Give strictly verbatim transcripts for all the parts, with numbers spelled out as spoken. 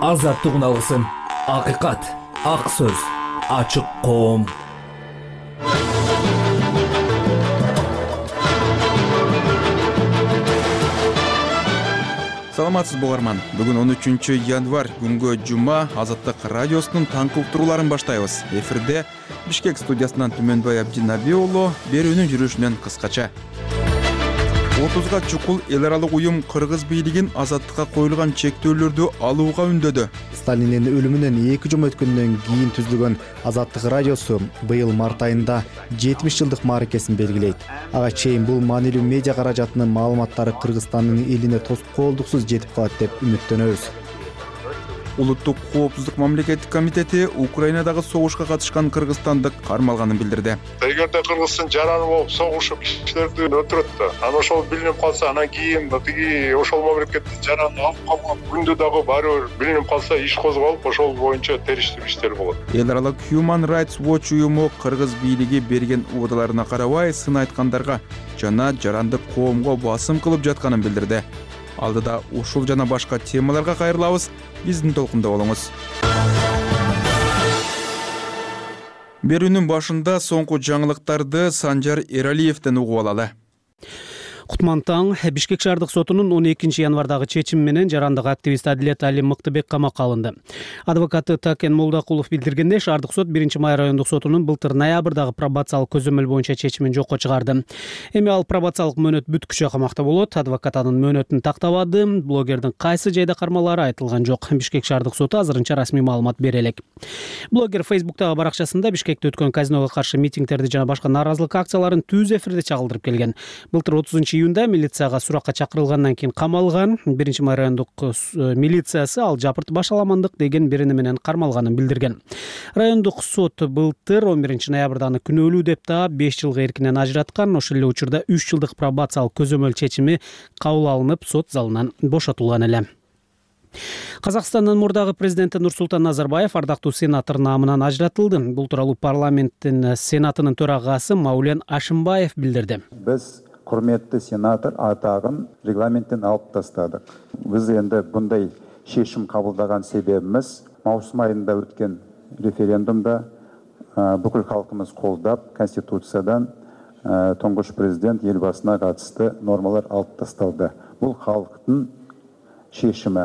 Азаттыгын алгысың. Акыйкат, ак сөз, ачык коом. Саламатсыз бугарман. Бүгүн он үчүнчү январь күнгө жума Азаттык радиосунун таңкы уктурууларын баштайбыз. Эфирде Бишкек студиясынан Түмөнбай Абдинабий уулу берүүнүн жүрүшүнөн кыскача. отузга чукул эл аралык уюм кыргыз бийлигин азаттыкка коюлган чектөөлөрдү алууга үндөдү. Сталиндин өлүмүнөн эки жума өткөндөн кийин түзүлгөн Азаттык радиосу быйыл март айында жетимиш жылдык мааракесин белгилейт. Ага чейин бул маанилүү медиа каражатынын маалыматтары Кыргызстандын элине тоскоолдуксуз жетип калат деп үмүттөнөбүз. Улуттук коопсуздук мамлекеттик комитети Украинадагы согушка катышкан кыргызстандык кармалганын билдирди. Эгерде Кыргыздын жараны болуп согушуп кишилерди өлтүрөт да, анан ошол билинип калса, анан кийин тиги ошол мамлекеттин жаранын алып калган күндө дагы баары бир билинип калса, иш козголуп, ошол боюнча териштик иштер болот. Эл аралык Human Rights Watch уюму кыргыз бийлиги берген убадаларына карабай сын айткандарга жана жарандык коомго басым кылып жатканын билдирди. Алдыда ушул жана башка темаларга кайрылабыз. Биздин толкунда болуңуз. Берүүнүн башында соңку жаңылыктарды Санжар Эралиевден угуп алалы. Кутман таң. Бишкек шаардык сотунун он экинчи январдагы чечими менен жарандык активист Адилет Али Мыктыбек камакка алынды. Адвокаты Такен Молдакулов билдиргендей, шаардык сот биринчи май райондук сотунун былтыр ноябрдагы пробациялык көзөмөл боюнча чечимин жокко чыгарды. Эми ал пробациялык мөөнөт бүткүчө камакта болот. Адвокат анын мөөнөтүн тактабады. Блогердин кайсы жайда кармалары айтылган жок. Бишкек шаардык соту азырынча расмий маалымат бере элек. Блогер Фейсбуктагы баракчасында Бишкекте өткөн казиного каршы митингтерди жана башка нааразылык акцияларын түз эфирде чагылдырып келген. Былтыр отузунчу июнда милицияга суракка чакырылгандан кийин камалган. биринчи май райондук милициясы ал жапырт баш аламандык деген бирини менен кармалганын билдирген. Райондук сот былтыр он биринчи ноябрда аны күнөөлүү деп таап беш жылга эркинен ажыраткан. Ошол эле учурда үч жылдык пробациялык көзөмөл чечими кабыл алынып, сот залынан бошотулган эле. Казакстандын мурдагы президенти Нурсултан Назарбаев ардактуу сенатор наамынан ажыратылды. Бул тууралуу парламенттин сенатынын төрагасы Маулен Ашимбаев билдирди. Биз құрметті сенатор атағын регламенттен алып тастадық. Біз енді бұндай шешім қабылдаған себебіміз маусым айында өткен референдумда бүкіл халқымыз қолдап, конституциядан тұңғыш президент елбасына қатысты нормалар алып тасталды. Бұл халықтың шешімі.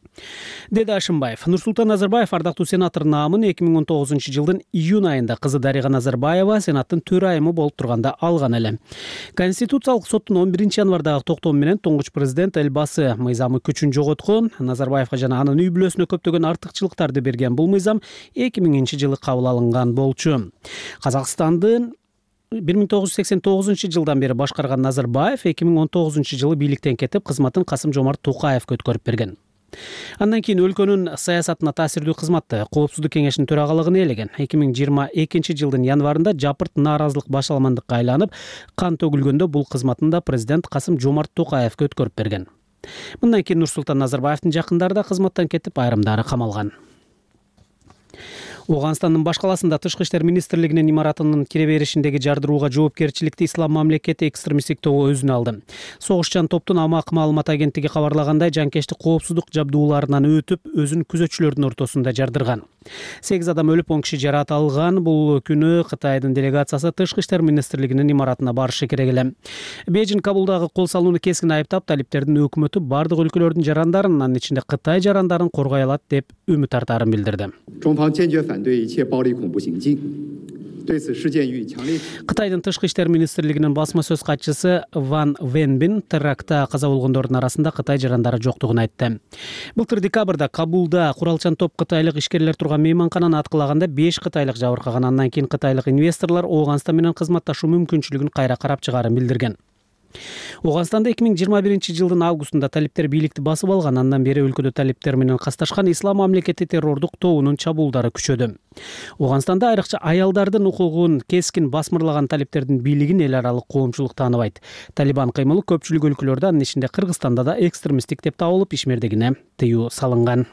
Деди Ашимбаев. Нурсултан Назарбаев ардактуу сенатор наамын эки миң он тогузунчу жылдын июнь айында кызы Дарига Назарбаева сенаттын төрайымы болуп турганда алган эле. Конституциялык соттун он биринчи январдагы токтому менен туңгуч президент Элбасы мыйзамы күчүн жоготкон. Назарбаевга жана анын үй бүлөсүнө көптөгөн артыкчылыктарды берген бул мыйзам эки миңинчи жылы кабыл алынган болчу. Казакстандын бир миң тогуз жүз сексен тогузунчу жылдан бери башкарган Назарбаев эки миң он тогузунчу жылы бийликтен кетип, кызматын Касым Жомарт Токаевге өткөрүп берген. Андан кийин өлкөнүн саясатына таасирдүү кызматты Коопсуздук кеңешинин төрагалыгын ээлеген. эки миң жыйырма экинчи жылдын январында жапырт нааразылык баш аламандыкка айланып, кан төгүлгөндө бул кызматын да президент Касым Жомарт Токаевге өткөрүп берген. Мындан кийин Нурсултан Назарбаевдин жакындары да кызматтан кетип, айрымдары камалган. Оганстандын баш каласында Тышкы иштер министрлигинин имаратынын кире беришиндеги жардырууга жоопкерчиликти Ислам мамлекети экстремисттик тобу өзүнө алды. Согушчан топтун Амак маалымат агенттиги кабарлагандай, жанкештик коопсуздук жабдууларынан өтүп, өзүн күзөтчүлөрдүн ортосунда жардырган. сегиз адам өлүп, он киши жаракат алган. Бул күнү Кытайдын делегациясы Тышкы иштер министрлигинин имаратына барышы керек эле. Бейжин Кабулдагы кол салууну кескин айыптап, талиптердин өкмөтү бардык өлкөлөрдүн жарандарын, анын ичинде Кытай жарандарын коргой алат деп үмүт артаарын билдирди. Кытайдын Тышкы иштер министрлигинин басма сөз катчысы Ван Венбин терактта каза болгондордун арасында Кытай жарандары жоктугун айтты. Былтыр декабрда Кабулда куралчан топ кытайлык ишкерлер турган мейманкананы аткылаганда беш кытайлык жабыркаган. Андан кийин кытайлык инвесторлор Оганстан менен кызматташуу мүмкүнчүлүгүн кайра карап чыгаарын билдирген. Оганстанда эки миң жыйырма биринчи жылдын августунда талиптер бийликти басып алган. Андан бери өлкөдө талиптер менен касташкан Ислам мамлекети террордук тобунун чабуулдары күчөдү. Оганстанда айрыкча аялдардын укугун кескин басмырлаган талиптердин бийлигин эл аралык коомчулук тааныбайт. Талибан кыймылы көпчүлүк өлкөлөрдө, анын ичинде Кыргызстанда да экстремисттик деп табылып, ишмердигине тыюу салынган.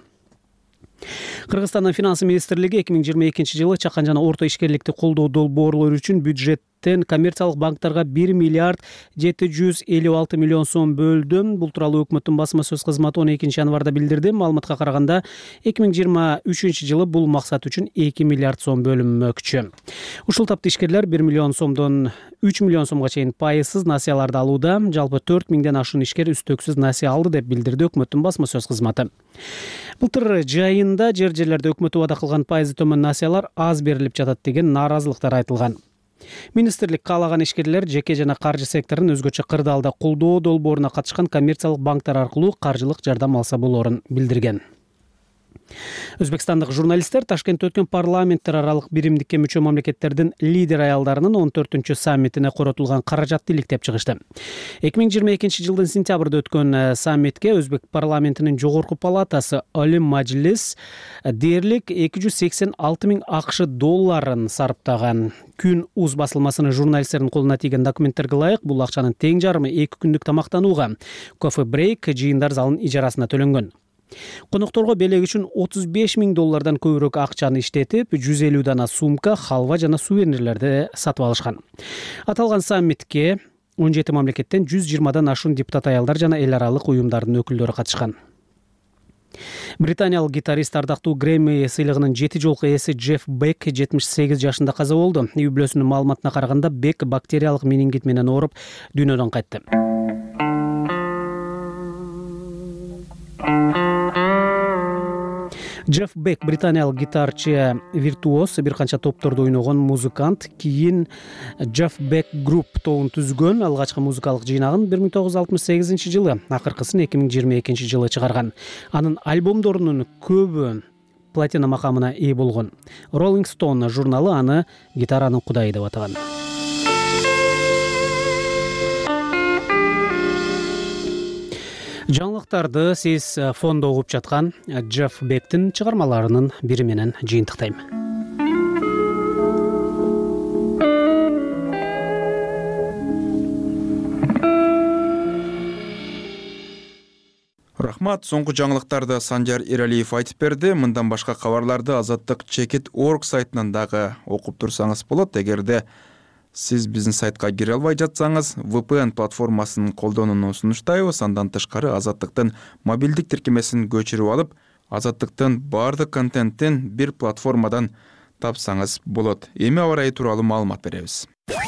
Кыргызстандын финансы министрлиги эки миң жыйырма экинчи жылы чакан жана орто ишкерликти колдоо долбоорлору үчүн бюджет бюджеттен коммерциялык банктарга бир миллиард жети жүз элүү алты миллион сом бөлдү. Бул тууралуу өкмөттүн басма сөз кызматы он экинчи январда билдирди. Маалыматка караганда эки миң жыйырма үчүнчү жылы бул максат үчүн эки миллиард сом бөлүнмөкчү. Ушул тапта ишкерлер бир миллион сомдон үч миллион сомго чейин пайызсыз насыяларды алууда. Жалпы төрт миңден ашуун ишкер үстөксүз насыя алды деп билдирди өкмөттүн басма сөз кызматы. Былтыр жайында жер жерлерде өкмөт убада кылган пайызы төмөн насыялар аз берилип жатат деген нааразылыктар айтылган. Министрлик каалаган ишкерлер жеке жана каржы секторун өзгөчө кырдаалда колдоо долбооруна катышкан коммерциялык банктар аркылуу каржылык жардам алса болоорун билдирген. Өзбекстандык журналисттер Ташкентте өткөн парламенттер аралык биримдикке мүчө мамлекеттердин лидер аялдарынын он төртүнчү саммитине коротулган каражатты иликтеп чыгышты. эки миң жыйырма экинчи жылдын сентябрда өткөн саммитке Өзбек парламентинин жогорку палатасы Олим Мажилис дээрлик эки жүз сексен алты миң АКШ долларын сарптаган. Күн уз басылмасынын журналисттердин колуна тийген документтерге ылайык бул акчанын тең жарымы эки күндүк тамактанууга, кофе брейк, жыйындар залынын ижарасына төлөнгөн. Конокторго белек үчүн отуз беш миң доллардан көбүрөөк акчаны иштетип, жүз элүү дана сумка, халва жана сувенирлерди сатып алышкан. Аталган саммитке он жети мамлекеттен жүз жыйырмадан ашуун депутат аялдар жана эл аралык уюмдардын өкүлдөрү катышкан. Британиялык гитарист ардактуу Грэмми сыйлыгынын жети жолку ээси Джефф Бек жетимиш сегиз жашында каза болду. Үй бүлөсүнүн маалыматына караганда Бек бактериялык менингит менен ооруп дүйнөдөн кайтты. Джефф Бек британиялык гитарчы, виртуоз, бир канча топторду ойногон музыкант. Кийин Джефф Бек Group тобун түзгөн. Алгачкы музыкалык жыйнагын бир миң тогуз жүз алтымыш сегизинчи жылы, акыркысын эки миң жыйырма экинчи жылы чыгарган. Анын альбомдорунун көбү платина макамына ээ болгон. Rolling Stone журналы аны гитаранын кудайы деп атаган. Жаңылыктарды сиз фондо угуп жаткан Джефф Бектин чыгармаларынын бири менен жыйынтыктайм. Рахмат, соңку жаңылыктарды Санжар Эралиев айтып берди. Мындан башка кабарларды азаттык чекит точка орг сайтынан дагы окуп турсаңыз болот. Эгерде сиз биздин сайтка кире албай жатсаңыз, ви пи эн платформасын колдонууну сунуштайбыз. Андан тышкары Азаттыктын мобилдик тиркемесин көчүрүп алып, Азаттыктын баардык контенттин бир платформадан тапсаңыз болот. Эми аба ырайы тууралуу маалымат беребиз.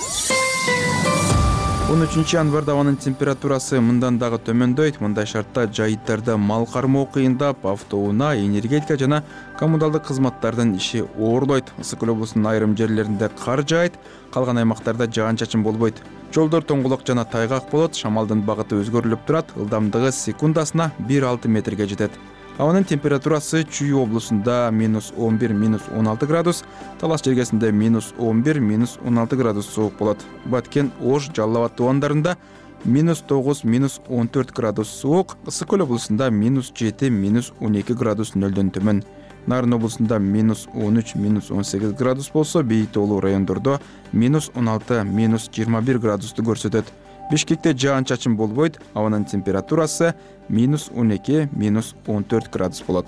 он үчүнчү январда абанын температурасы мындан дагы төмөндөйт. Мындай шартта жайыттарда мал кармоо кыйындап, автоунаа, энергетика жана коммуналдык кызматтардын иши оорлойт. Ысык көл облусунун айрым жерлеринде кар жаайт, калган аймактарда жаан-чачын болбойт. Жолдор тоңголок жана тайгак болот. Шамалдын багыты өзгөрүлүп турат. Ылдамдыгы секундасына бир алты метрге жетет. Абанын температурасы Чүй облусунда минус он бир минус он алты градус, Талас жергесинде минус он бир минус он алты градус суук болот. Баткен, Ош, Жалал Абад тубандарында минус тогуз минус он төрт градус суук, Ысык көл облусунда минус жети минус он эки градус нөлдөн төмөн. Нарын облусунда минус он үч минус он сегиз градус болсо, Бейит тоолуу райондордо минус он алты минус жыйырма бир градусту көрсөтөт. Бишкекте жаан-чачын болбойт, абанын температурасы минус он эки минус он төрт градус болот.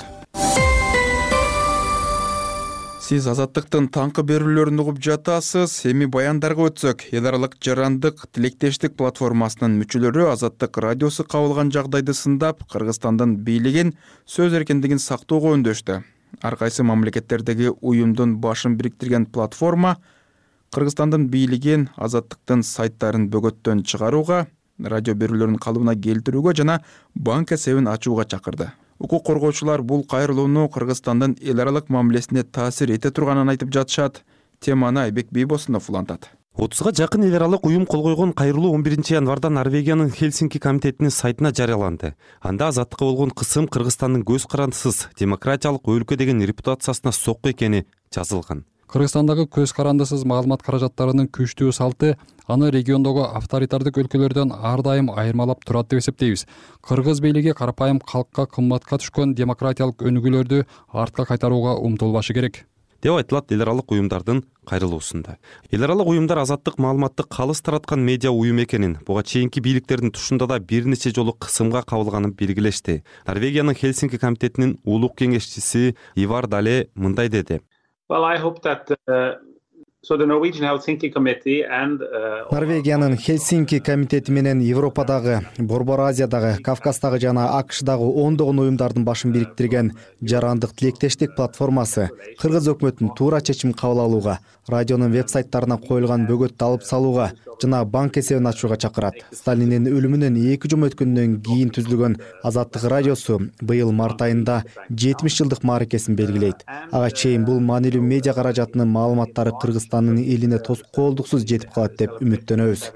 Сиз Азаттыктын таңкы берүүлөрүн угуп жатасыз. Эми баяндарга өтсөк, эл аралык жарандык тилектештик платформасынын мүчөлөрү Азаттык радиосу кабылган жагдайды сындап, Кыргызстандын бийлигин сөз эркиндигин сактоого үндөштү. Ар кайсы мамлекеттердеги уюмдун башын бириктирген платформа Кыргызстандын бийлигин Азаттыктын сайттарын бөгөттөн чыгарууга, радио берүүлөрүн калыбына келтирүүгө жана банк эсебин ачууга чакырды. Укук коргоочулар бул кайрылууну Кыргызстандын эл аралык мамилесине таасир эте турганын айтып жатышат. Теманы Айбек Бейбосунов улантат. отузга жакын эл аралык уюм кол койгон кайрылуу он биринчи январда Норвегиянын Хельсинки комитетинин сайтына жарыяланды. Анда азаттыкка болгон кысым Кыргызстандын көз карандысыз демократиялык өлкө деген репутациясына сокку экени жазылган. Кыргызстандагы көз карандысыз маалымат каражаттарынын күчтүү салты аны региондогу авторитардык өлкөлөрдөн ар дайым айырмалап турат деп эсептейбиз. Кыргыз бийлиги карапайым калкка кымбатка түшкөн демократиялык өнүгүүлөрдү артка кайтарууга умтулбашы керек деп айтылат эл аралык уюмдардын кайрылуусунда. Эл аралык уюмдар азаттык маалыматты калыс тараткан медиа уюм экенин, буга чейинки бийликтердин тушунда да бир нече жолу кысымга кабылганын белгилешти. Норвегиянын Хельсинки комитетинин улук кеңешчиси Ивар Дале мындай деди. Well, I hope that uh, Норвегиянын Хельсинки комитети менен Европадагы, Борбор Азиядагы, Кавказдагы жана АКШдагы ондогон уюмдардын башын бириктирген жарандык тилектештик платформасы кыргыз өкмөтүн туура чечим кабыл алууга, радионун веб-сайттарына коюлган бөгөттү алып салууга жана банк эсебин ачууга чакырат. Сталиндин өлүмүнөн эки жума өткөндөн кийин түзүлгөн Азаттык радиосу быйыл март айында жетимиш жылдык мааракесин белгилейт. Ага чейин бул маанилүү медиа каражатынын маалыматтары Кыргызстандын элине тоскоолдуксуз жетип калат деп үмүттөнөбүз.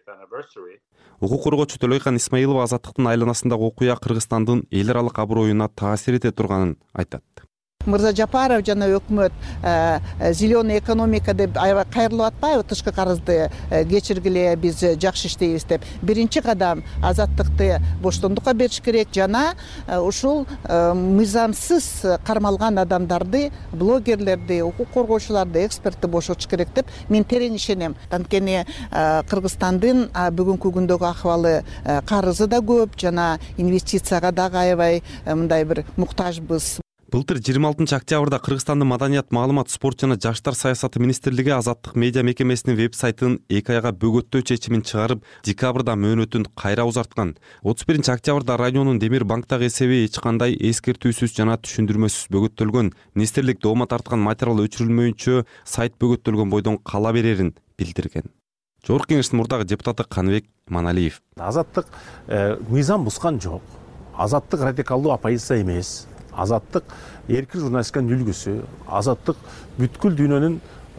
Укук коргоочу Төлөйкан Исмаилова азаттыктын айланасындагы окуя Кыргызстандын эл аралык аброюна таасир эте турганын айтат. Мырзажапаров жана өкмөт зеленый экономика деп аябай кайрылып атпайбы, тышкы карызды кечиргиле, биз жакшы иштейбиз деп. Биринчи кадам азаттыкты боштондукка бериш керек жана ушул мыйзамсыз кармалган адамдарды, блогерлерди, укук коргоочуларды, экспертти бошотуш керек деп мен терең ишенем. Анткени Кыргызстандын бүгүнкү күндөгү акыбалы карызы да көп жана инвестицияга дагы аябай мындай бир муктажбыз. Былтыр жыйырма алтынчы октябрда Кыргызстандын Маданият, маалымат, спорт жана жаштар саясаты министрлиги Азаттык медиа мекемесинин веб-сайтын эки айга бөгөттөө чечимин чыгарып, декабрда мөөнөтүн кайра узарткан. отуз биринчи октябрда радионун Демир банктагы эсеби эч кандай эскертүүсүз жана түшүндүрмөсүз бөгөттөлгөн. Министрлик доомат тарткан материал өчүрүлмөйүнчө сайт бөгөттөлгөн бойдон кала берерин билдирген. Жогорку Кеңештин мурдагы депутаты Каныбек Маналиев: Азаттык мыйзам бузган жок. Азаттык радикалдуу оппозиция эмес. Азаттык эркин журналистиканын үлгүсү. Азаттык бүткүл дүйнөнүн,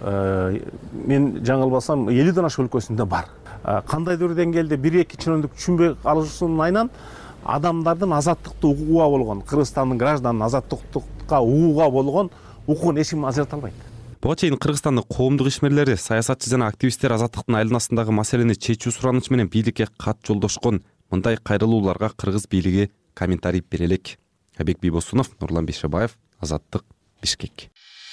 мен жаңылбасам, элүүдөн ашык өлкөсүндө бар. Кандайдыр бир деңгээлде бир эки чынындык түшүнбөй калышуусунун айынан адамдардын азаттыкты угууга болгон, Кыргызстандын гражданын азаттыкка угууга болгон укугун эч ким ажырата албайт. Буга чейин Кыргызстандын коомдук ишмерлери, саясатчы жана активисттер азаттыктын айланасындагы маселени чечүү суранычы менен бийликке кат жолдошкон. Мындай кайрылууларга кыргыз бийлиги комментарий бере элек. Абек Бийбосунов, Нурлан Бейшебаев, Азаттык, Бишкек.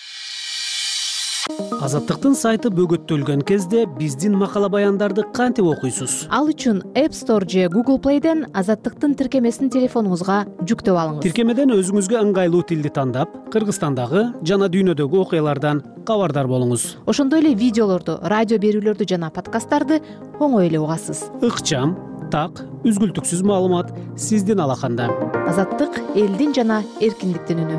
Азаттыктын сайты бөгөттөлгөн кезде биздин макала баяндарды кантип окуйсуз? Ал үчүн App Store же Google Play'ден Азаттыктын тиркемесин телефонуңузга жүктөп алыңыз. Тиркемеден өзүңүзгө ыңгайлуу тилди тандап, Кыргызстандагы жана дүйнөдөгү окуялардан кабардар болуңуз. Ошондой эле видеолорду, радио берүүлөрдү жана подкасттарды оңой эле угасыз. Ыкчам, так, үзгүлтүксүз маалымат сиздин алаканда. Азаттык элдин жана эркиндиктин үнү.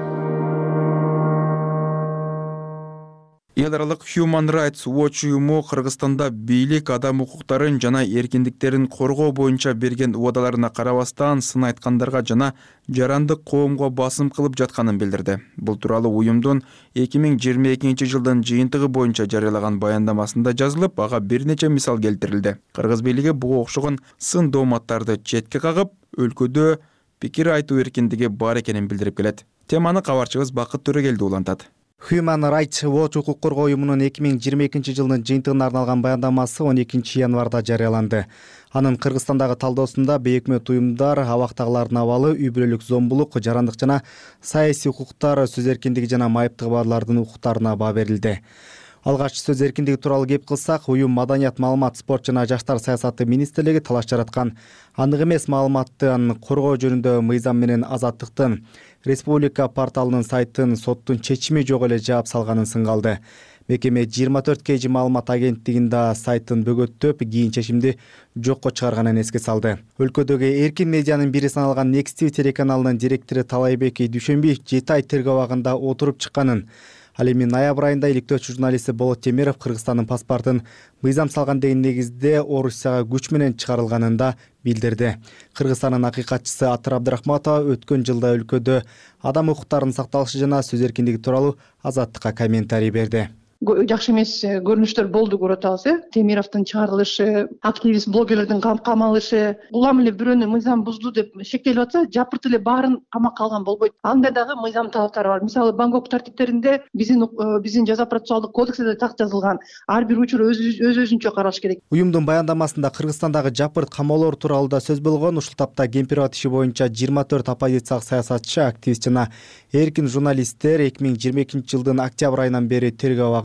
Эл аралык Human Rights Watch уюму Кыргызстанда бийлик адам укуктарын жана эркиндиктерин коргоо боюнча берген убадаларына карабастан сын айткандарга жана жарандык коомго басым кылып жатканын билдирди. Бул тууралуу уюмдун эки миң жыйырма экинчи жылдын жыйынтыгы боюнча жарыялаган баяндамасында жазылып, ага бир нече мисал келтирилди. Кыргыз бийлиги буга окшогон сын дооматтарды четке кагып, өлкөдө пикир айтуу эркиндиги бар экенин билдирип келет. Теманы кабарчыбыз Бакыт Төрөгелди улантат. Human Rights Watch укук коргоо уюмунун эки миң жыйырма экинчи жылдын жыйынтыгына арналган баяндамасы он экинчи январда жарыяланды. Анын Кыргызстандагы талдоосунда бейөкмөт уюмдар абактагылардын абалы, үй бүлөлүк зомбулук, жарандык жана саясий укуктар, сөз эркиндиги жана майыптыгы барлардын укуктарына баа берилди. Алгач сөз эркиндиги тууралуу кеп кылсак, уюм Маданият, маалымат, спорт жана жаштар саясаты министрлиги талаш жараткан андык эмес маалыматтын коргоо жөнүндө мыйзам менен Азаттыктын Республика порталынын сайтын соттун чечими жок эле жаап салганын сынга алды. Мекеме жыйырма төрт кей жи маалымат агенттигинде сайтын бөгөттөп, кийин чечимди жокко чыгарганын эске салды. Өлкөдөгү эркин медианын бири саналган Next ти ви телеканалынын директору Талайбек Дүйшөнбиев жети ай тергөө абагында отуруп чыкканын, ал эми ноябрь айында иликтөөчү журналисти Болот Темиров Кыргызстандын паспортун мыйзам салган деген негизде Орусияга күч менен чыгарылганын да билдирди. Кыргызстандын акыйкатчысы Атыр Абдрахматова өткөн жылда өлкөдө адам укуктарынын сакталышы жана сөз эркиндиги тууралуу Азаттыкка комментарий берди. Жакшы эмес көрүнүштөр болду, көрүп атабыз, э. Темировдун чыгарылышы, активист блогерлердин камакка алышы, улам эле бирөөнү мыйзам бузду деп шектелип атса, жапырт эле баарын камакка алган болбойт. Анда дагы мыйзам талаптары бар. Мисалы, Бангкок тартиптеринде биздин биздин жаза процессуалдык кодексте так жазылган. Ар бир учур өз өзүнчө каралыш керек. Уюмдун баяндамасында Кыргызстандагы жапырт камоолор тууралуу да сөз болгон. Ушул тапта Кемпирбат иши боюнча жыйырма төрт оппозициялык саясатчы, активист жана эркин журналисттер эки миң жыйырма экинчи жылдын октябрь айынан бери тергөө абагында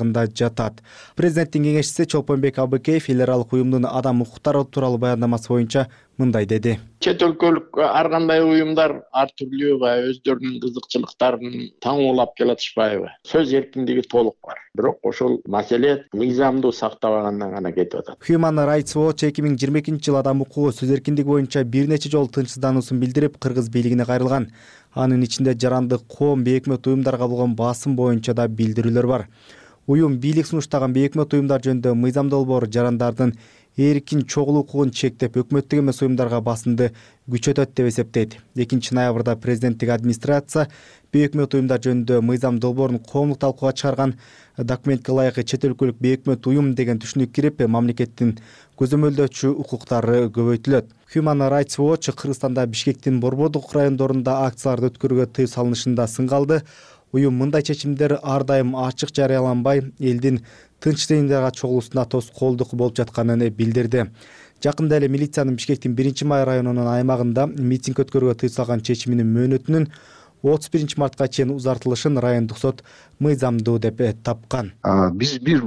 аймагында жатат. Президенттин кеңешчиси Чолпонбек Абыкеев эл аралык уюмдун адам укуктары тууралуу баяндамасы боюнча мындай деди. Чет өлкөлүк ар кандай уюмдар ар түрлүү баягы өздөрүнүн кызыкчылыктарын таңуулап келатышпайбы? Сөз эркиндиги толук бар. Бирок ошол маселе мыйзамды сактабагандан гана кетип атат. Human Rights Watch эки миң жыйырма экинчи жылы адам укугу сөз эркиндиги боюнча бир нече жолу тынчсыздануусун билдирип, кыргыз бийлигине кайрылган. Анын ичинде жарандык коом, бейөкмөт уюмдарга болгон басым боюнча да билдирүүлөр бар. Уюм бийлик сунуштаган бейөкмөт уюмдар жөнүндө мыйзам долбоор жарандардын эркин чогулуу укугун чектеп, өкмөттүк эмес уюмдарга басымды күчөтөт деп эсептейт. экинчи ноябрда президенттик администрация бейөкмөт уюмдар жөнүндө мыйзам долбоорун коомдук талкууга чыгарган. Документке ылайык чет өлкөлүк бейөкмөт уюм деген түшүнүк кирип, мамлекеттин көзөмөлдөөчү укуктары көбөйтүлөт. Human Rights Watch Кыргызстанда Бишкектин Борбордук райондорунда акцияларды өткөрүүгө тыюу салынышында сынга алды. Уюм мындай чечимдер ар дайым ачык жарыяланбай, элдин тынчтыйындыга чогулуусуна тоскоолдук болуп жатканын билдирди. Жакында эле милициянын Бишкектин биринчи май районунун аймагында митинг өткөрүүгө тыюу салган чечиминин мөөнөтүнүн отуз биринчи мартка чейин узартылышын райондук сот мыйзамдуу деп тапкан. Биз бир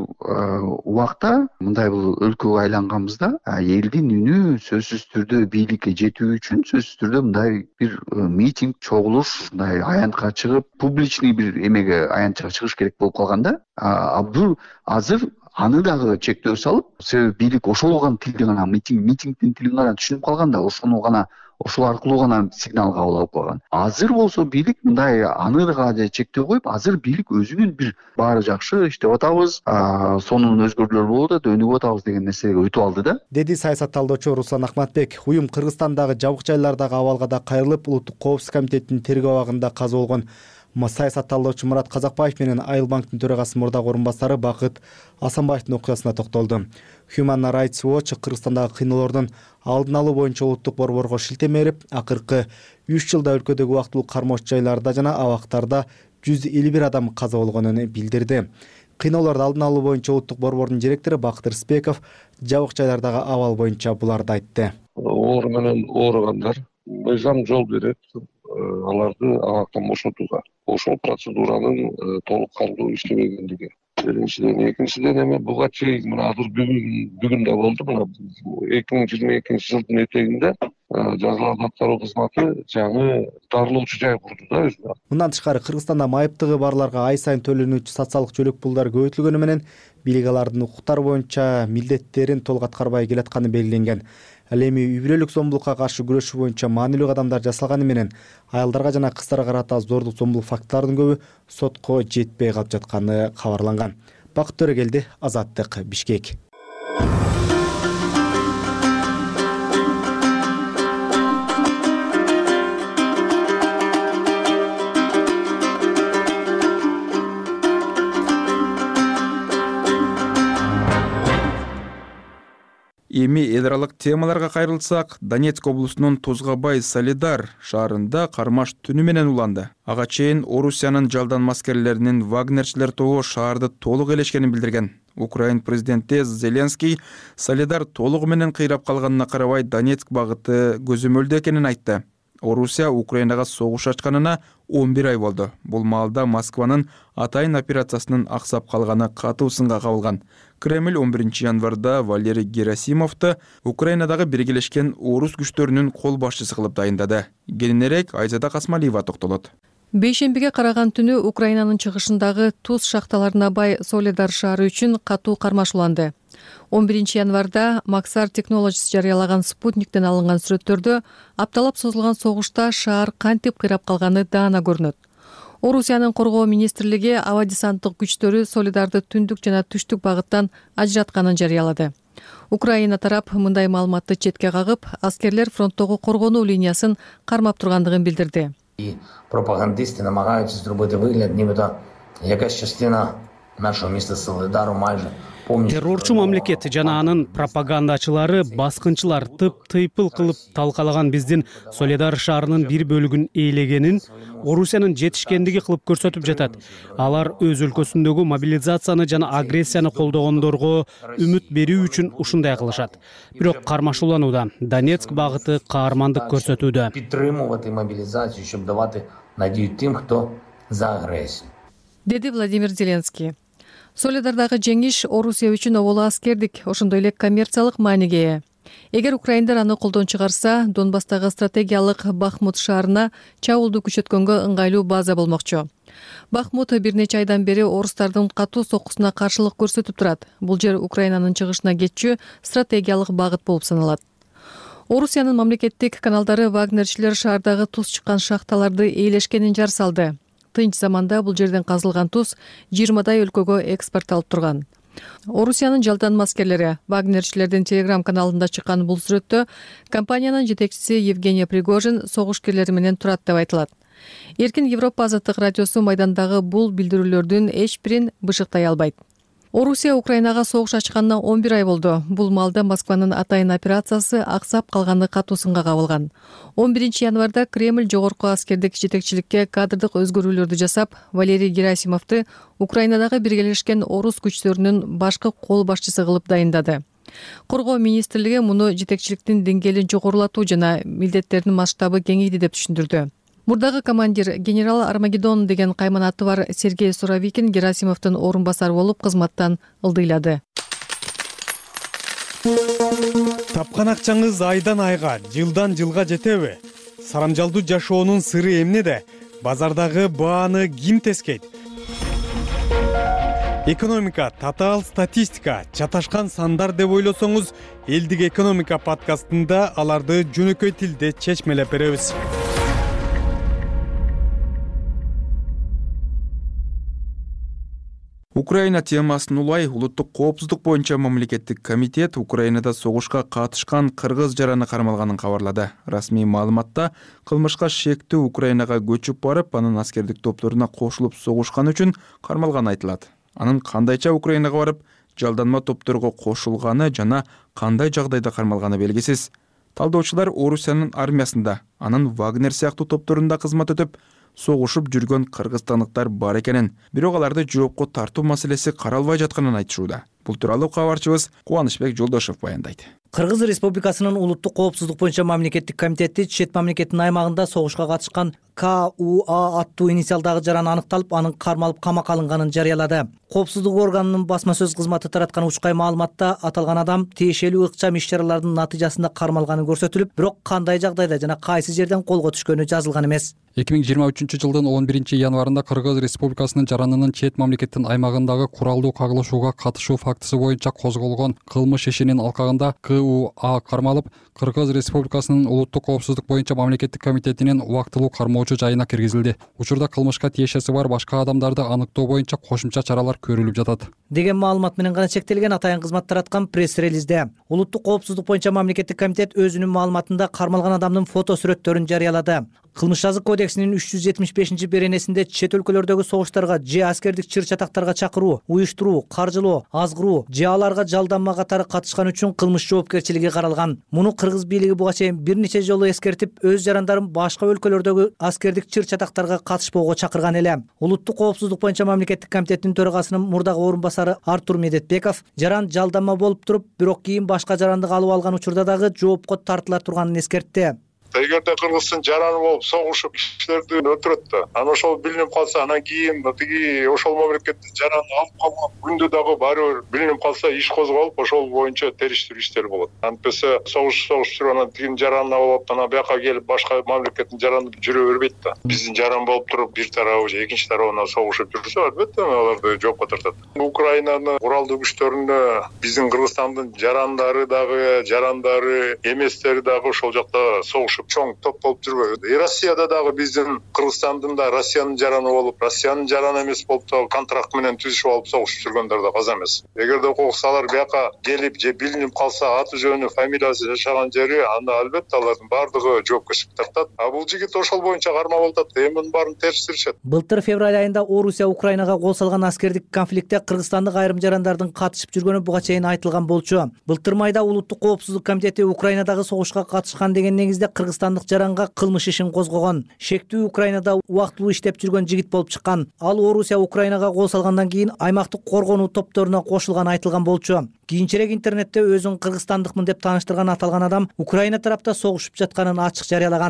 убакта мындай бул өлкөгө айланганбызда элдин үнү сөзсүз түрдө бийликке жетүү үчүн сөзсүз түрдө мындай бир митинг, чогулуш, мындай аянтка чыгып, публичный бир эмеге аянтка чыгыш керек болуп калганда, бул азыр аны дагы чектөө салып, себеби бийлик ошол гана тилди гана митинг, митингдин тилин гана түшүнүп калган да, ошону гана ошол аркылуу гана сигнал кабыл алып калган. Азыр болсо бийлик мындай аны да чектөө коюп, азыр бийлик өзүнүн бир баары жакшы иштеп атабыз, сонун өзгөрүүлөр болуп атат, өнүгүп атабыз деген нерсеге өтүп алды да. Деди саясат талдоочу Руслан Акматбек. Уюм Кыргызстандагы жабык жайлардагы абалга да кайрылып, Улуттук коопсуздук комитетинин тергөө абагында каза болгон саясат талдоочу Мурат Казакбаев менен Айыл банктын төрагасы мурдагы орун басары Бакыт Асанбаевдин окуясына токтолду. Human Rights Watch Кыргызстандагы кыйноолордун алдын алуу боюнча улуттук борборго шилтеме берип, акыркы үч жылда өлкөдөгү убактылуу кармоочу жайларда жана абактарда жүз элүү бир адам каза болгонун билдирди. Кыйноолорду алдын алуу боюнча улуттук борбордун директору Бакыт Рыспеков жабык жайлардагы абал боюнча буларды айтты. Оор менен ооругандар мыйзам жол берет аларды абактан бошотууга. Ошол процедуранын толук кандуу иштебегендиги. Биринчиден, экинчиден эми буга чейин мына азыр бүгүн бүгүн да болду. Мына эки миң жыйырма экинчи жылдын этегинде жазаларды аткаруу кызматы жаңы дарылоочу жай курду да өзүнө. Мындан тышкары Кыргызстанда майыптыгы барларга ай сайын төлөнүүчү социалдык жөлөк пулдар көбөйтүлгөнү менен бийлик алардын укуктары боюнча милдеттерин толук аткарбай келатканы белгиленген. Ал эми үй бүлөлүк зомбулукка каршы күрөшүү боюнча маанилүү кадамдар жасалганы менен аялдарга жана кыздарга карата зордук зомбулук фактыларынын көбү сотко жетпей калып жатканы кабарланган. Бакыт Төрөгелди, Азаттык, Бишкек. Эми эл аралык темаларга кайрылсак, Донецк облусунун Тузгабай Солидар шаарында кармаш түнү менен уланды. Ага чейин Орусиянын жалдан маскерлеринин Вагнерчилер тобу шаарды толук элешкенин билдирген. Украин президенти Зеленский Солидар толугу менен кыйрап калганына карабай Донецк багыты көзөмөлдө экенин айтты. Орусия Украинага согуш ачканына он бир ай болду. Бул маалда Москванын атайын операциясынын аксап калганы катуу сынга кабылган. Кремль он биринчи январда Валерий Герасимовду Украинадагы биргелешкен орус күчтөрүнүн кол башчысы кылып дайындады. Кененирээк Айзада Касмалиева токтолот. Бейшембиге караган түнү Украинанын чыгышындагы туз шахталарына бай Солидар шаары үчүн катуу кармаш уланды. он биринчи январда Maxar Technologies жарыялаган спутниктен алынган сүрөттөрдө апталап созулган согушта шаар кантип кыйрап калганы даана көрүнөт. Орусиянын коргоо министрлиги аба десанттык күчтөрү Солидарды түндүк жана түштүк багыттан ажыратканын жарыялады. Украина тарап мындай маалыматты четке кагып, аскерлер фронттогу коргонуу линиясын кармап тургандыгын билдирди. Пропагандисти намагаються зробити вигляд, нібито якась частина нашого міста Солидару майже террорчу мамлекет жана анын пропагандачылары баскынчылар тып-тыйпыл кылып талкалаган биздин Солидар шаарынын бир бөлүгүн ээлегенин Орусиянын жетишкендиги кылып көрсөтүп жатат. Алар өз өлкөсүндөгү мобилизацияны жана агрессияны колдогондорго үмүт берүү үчүн ушундай кылышат. Бирок кармаш уланууда. Донецк багыты каармандык көрсөтүүдө. Підтримувати мобилизацию, щоб давати надію тим, хто за агресію. Деди Владимир Зеленский. Соледардагы жеңиш Орусия үчүн оболу аскердик, ошондой эле коммерциялык мааниге ээ. Эгер украиндар аны колдон чыгарса, Донбасстагы стратегиялык Бахмут шаарына чабуулду күчөткөнгө ыңгайлуу база болмокчу. Бахмут бир нече айдан бери орустардын катуу соккусуна каршылык көрсөтүп турат. Бул жер Украинанын чыгышына кетчү стратегиялык багыт болуп саналат. Орусиянын мамлекеттик каналдары вагнерчилер шаардагы туз чыккан шахталарды ээлешкенин жар салды. Тынч заманда бул жерден казылган туз жыйырмадай өлкөгө экспортталып турган. Орусиянын жалданма аскерлери вагнерчилердин телеграм каналында чыккан бул сүрөттө компаниянын жетекчиси Евгений Пригожин согуш керлери менен турат деп айтылат. Эркин Европа азаттык радиосу майдандагы бул билдирүүлөрдүн эч бирин бышыктай албайт. Орусия Украинага согуш ачканына он бир ай болду. Бул маалда Москванын атайын операциясы аксап калганы катуу сынга кабылган. он биринчи январда Кремль жогорку аскердик жетекчиликке кадрдык өзгөрүүлөрдү жасап, Валерий Герасимовду Украинадагы биргелешкен орус күчтөрүнүн башкы кол башчысы кылып дайындады. Коргоо министрлиги муну жетекчиликтин деңгээлин жогорулатуу жана милдеттердин масштабы кеңейди деп түшүндүрдү. Мурдагы командир генерал Армагеддон деген кайман аты бар Сергей Суровикин Герасимовдун орун басары болуп кызматтан ылдыйлады. Тапкан акчаңыз айдан айга, жылдан жылга жетеби? Сарамжалдуу жашоонун сыры эмнеде? Базардагы бааны ким тескейт? Экономика, татаал статистика, чаташкан сандар деп ойлосоңуз, Элдик экономика подкастында аларды жөнөкөй тилде чечмелеп беребиз. Украина темасын улай улуттук коопсуздук боюнча мамлекеттик комитет Украинада согушка катышкан кыргыз жараны кармалганын кабарлады. Расмий маалыматта кылмышка шектүү Украинага көчүп барып, анын аскердик топторуна кошулуп согушкан үчүн кармалганы айтылат. Анын кандайча Украинага барып, жалданма топторго кошулганы жана кандай жагдайда кармалганы белгисиз. Талдоочулар Орусиянын армиясында, анын Вагнер сыяктуу топторунда кызмат өтүп, согушуп жүргөн кыргызстандыктар бар экенин, бирок аларды жоопко тартуу маселеси каралбай жатканын айтышууда. Бул тууралуу кабарчыбыз Кубанычбек Жолдошев баяндайт. Кыргыз Республикасынын улуттук коопсуздук боюнча мамлекеттик комитети чет мамлекеттин аймагында согушка катышкан К У А аттуу инициалдагы жаран аныкталып, анын кармалып камакка алынганын жарыялады. Коопсуздук органынын басма сөз кызматы тараткан учкай маалыматта аталган адам тиешелүү ыкчам иш-чаралардын натыйжасында кармалганы көрсөтүлүп, бирок кандай жагдайда жана кайсы жерден колго түшкөнү жазылган эмес. эки миң жыйырма үчүнчү жылдын он биринчи январында Кыргыз Республикасынын жаранынын чет мамлекеттин аймагындагы куралдуу кагылышууга катышуу фактысы боюнча козголгон кылмыш ишинин алкагында К У А кармалып, Кыргыз Республикасынын улуттук коопсуздук боюнча мамлекеттик комитетинин убактылуу кармоочу жайына киргизилди. Учурда кылмышка тиешеси бар башка адамдарды аныктоо боюнча кошумча чаралар көрүлүп жатат деген маалымат менен гана чектелген атайын кызмат тараткан пресс-релизде. Улуттук коопсуздук боюнча мамлекеттик комитет өзүнүн маалыматында кармалган адамдын фото сүрөттөрүн жарыялады. Кылмыш жазык кодексинин үч жүз жетимиш бешинчи беренесинде чет өлкөлөрдөгү согуштарга же аскердик чыр-чатактарга чакыруу, уюштуруу, каржылоо, азгыруу же аларга жалданма катары катышкан үчүн кылмыш жоопкерчилиги каралган. Муну кыргыз бийлиги буга чейин бир нече жолу эскертип, өз жарандарын башка өлкөлөрдөгү аскердик чыр-чатактарга катышпоого чакырган эле. Улуттук коопсуздук боюнча мамлекеттик комитеттин төрагасынын мурдагы орун басары Артур Медетбеков жаран жалданма болуп туруп, бирок кийин башка жарандык алып алган учурда дагы жоопко тартыла турганын эскертти. Эгерде Кыргыздын жараны болуп согушуп кишилерди өлтүрөт да, анан ошол билинип калса, анан кийин тиги ошол мамлекеттин жараны алып калган күндө дагы баары бир билинип калса иш козголуп, ошол боюнча териштирүү иштери болот. Антпесе согуш согуштуруп анан тигинин жаранын алып, анан бияка келип башка мамлекеттин жараны жүрө бербейт да. Биздин жаран болуп туруп, бир тарабы же экинчи тарабына согушуп жүрсө, албетте аларды жоопко тартат. Украинанын куралдуу күчтөрүнө биздин Кыргызстандын жарандары дагы, жарандары эместери дагы ошол жакта согушуп чоң топ болуп жүрбөйбү. И Россияда дагы биздин Кыргызстандын да Россиянын жараны болуп, Россиянын жараны эмес болуп да контракт менен түзүшүп алып согушуп жүргөндөр да аз эмес. Эгерде кокус алар бияка келип же билинип калса, аты жөнү, фамилиясы, жашаган жери, анда албетте алардын баардыгы жоопкерчиликке тартат. А бул жигит ошол боюнча кармалып атат. Эми мунун баарын териштиришет. Былтыр февраль айында Орусия Украинага кол салган аскердик конфликтте кыргызстандык айрым жарандардын катышып жүргөнү буга чейин айтылган болчу. Былтыр майда улуттук коопсуздук комитети Украинадагы согушка катышкан деген негизде кыргызстандык жаранга кылмыш ишин козгогон. Шектүү Украинада убактылуу иштеп жүргөн жигит болуп чыккан. Ал Орусия Украинага кол салгандан кийин аймактык коргонуу топторуна кошулган айтылган болчу. Кийинчерээк интернетте өзүн кыргызстандыкмын деп тааныштырган аталган адам Украина тарапта согушуп жатканын ачык жарыялаган.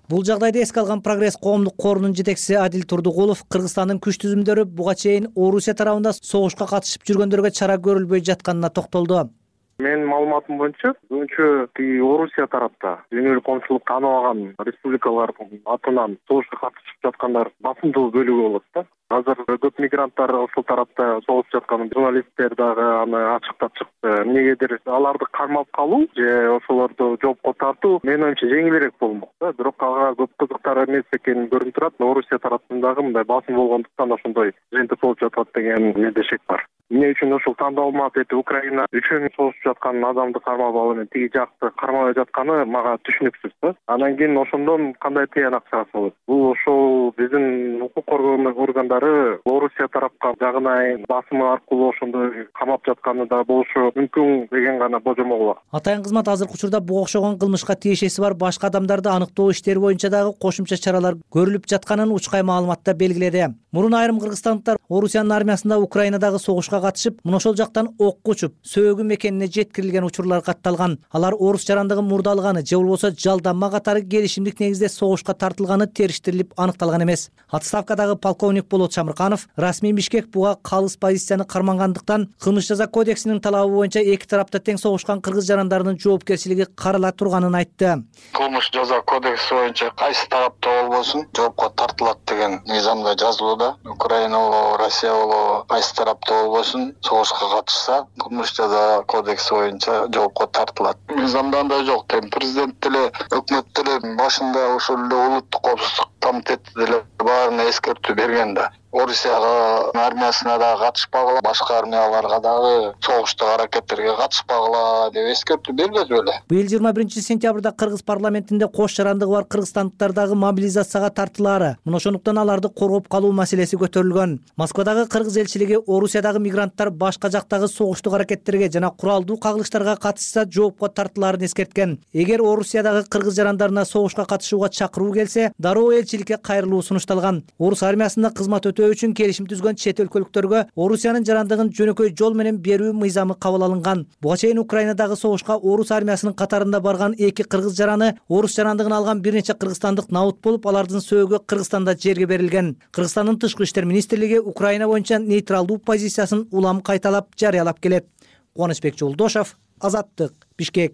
Бул жагдайды эске алган Прогресс коомдук корунун жетекчиси Адил Турдугулов Кыргызстандын күч түзүмдөрү буга чейин Орусия тарабында согушка катышып жүргөндөргө чара көрүлбөй жатканына токтолду. Менин маалыматым боюнча көбүнчө тиги Орусия тарапта дүйнөлүк коомчулук тааныбаган республикалардын атынан согушка катышып жаткандар басымдуу бөлүгү болот да. Азыр көп мигранттар ошол тарапта согуп жаткан журналисттер дагы аны ачыктап чыкты. Эмнегедир аларды кармап калуу же ошолорду жоопко тартуу менин оюмча жеңилирээк болмок да. Бирок ага көп кызыктар эмес экени көрүнүп турат. Орусия тарапындагы мындай басым болгондуктан ошондой жыйынтык болуп жатат деген менде шек бар. Эмне үчүн ошол тандалмап эти Украина үчүн согушуп жаткан адамды кармап алып эми тиги жакты кармабай жатканы мага түшүнүксүз да. Анан кийин ошондон кандай тыянак чыгат болот? Бул ошол биздин укук органдары Орусия тарапка жагынай басымы аркылуу ошондой камап жатканы да болушу мүмкүн деген гана божомолго. Атайын кызмат азыркы учурда буга окшогон кылмышка тиешеси бар башка адамдарды аныктоо иштери боюнча дагы кошумча чаралар көрүлүп жатканын учкай маалыматта белгиледи. Мурун айрым кыргызстандыктар Орусиянын армиясында Украинадагы согушка катышып, мына ошол жактан окко учуп, сөөгү мекенине жеткирилген учурлар катталган. Алар орус жарандыгын мурдалганы же болбосо жалданма катары келишимдик негизде согушка тартылганы териштирилип аныкталган эмес. Отставкадагы полковник Болот Шамырканов расмий Бишкек буга калыс позицияны кармангандыктан кылмыш жаза кодексинин талабы боюнча эки тарапта тең согушкан кыргыз жарандарынын жоопкерчилиги карала турганын айтты. Кылмыш жаза кодекси боюнча кайсы тарапта болбосун жоопко тартылат деген мыйзамда жазылууда. Украина болобу, Россия болобу, кайсы тарапта болбосун согушка катышса, кылмыш жаза кодекси боюнча жоопко тартылат. Мыйзамда андай жок. Президент деле, өкмөт деле башында ошол эле улуттук коопсуздук комитети деле баарына эскертүү берген да. Орусияга армиясына да катышпагыла, башка армияларга дагы согуштук аракеттерге катышпагыла деп эскертүү бербеди беле. Быйыл жыйырма биринчи сентябрда Кыргыз парламентинде кош жарандыгы бар кыргызстандыктардагы мобилизацияга тартылаары, мына ошондуктан аларды коргоп калуу маселеси көтөрүлгөн. Москвадагы кыргыз элчилиги Орусиядагы мигранттар башка жактагы согуштук аракеттерге жана куралдуу кагылыштарга катышса жоопко тартылаарын эскерткен. Эгер Орусиядагы кыргыз жарандарына согушка катышууга чакыруу келсе, дароо элчиликке кайрылуу сунушталган. Орус армиясында кызмат өтөө үчүн келишим түзгөн чет өлкөлүктөргө Орусиянын жарандыгын жөнөкөй жол менен берүү мыйзамы кабыл алынган. Буга чейин Украинадагы согушка орус армиясынын катарында барган эки кыргыз жараны орус жарандыгын алган бир нече кыргызстандык набыт болуп, алардын сөөгү Кыргызстанда жерге берилген. Кыргызстандын тышкы иштер министрлиги Украина боюнча нейтралдуу позициясын улам кайталап жарыялап келет. Кубанычбек Жолдошов, Азаттык, Бишкек.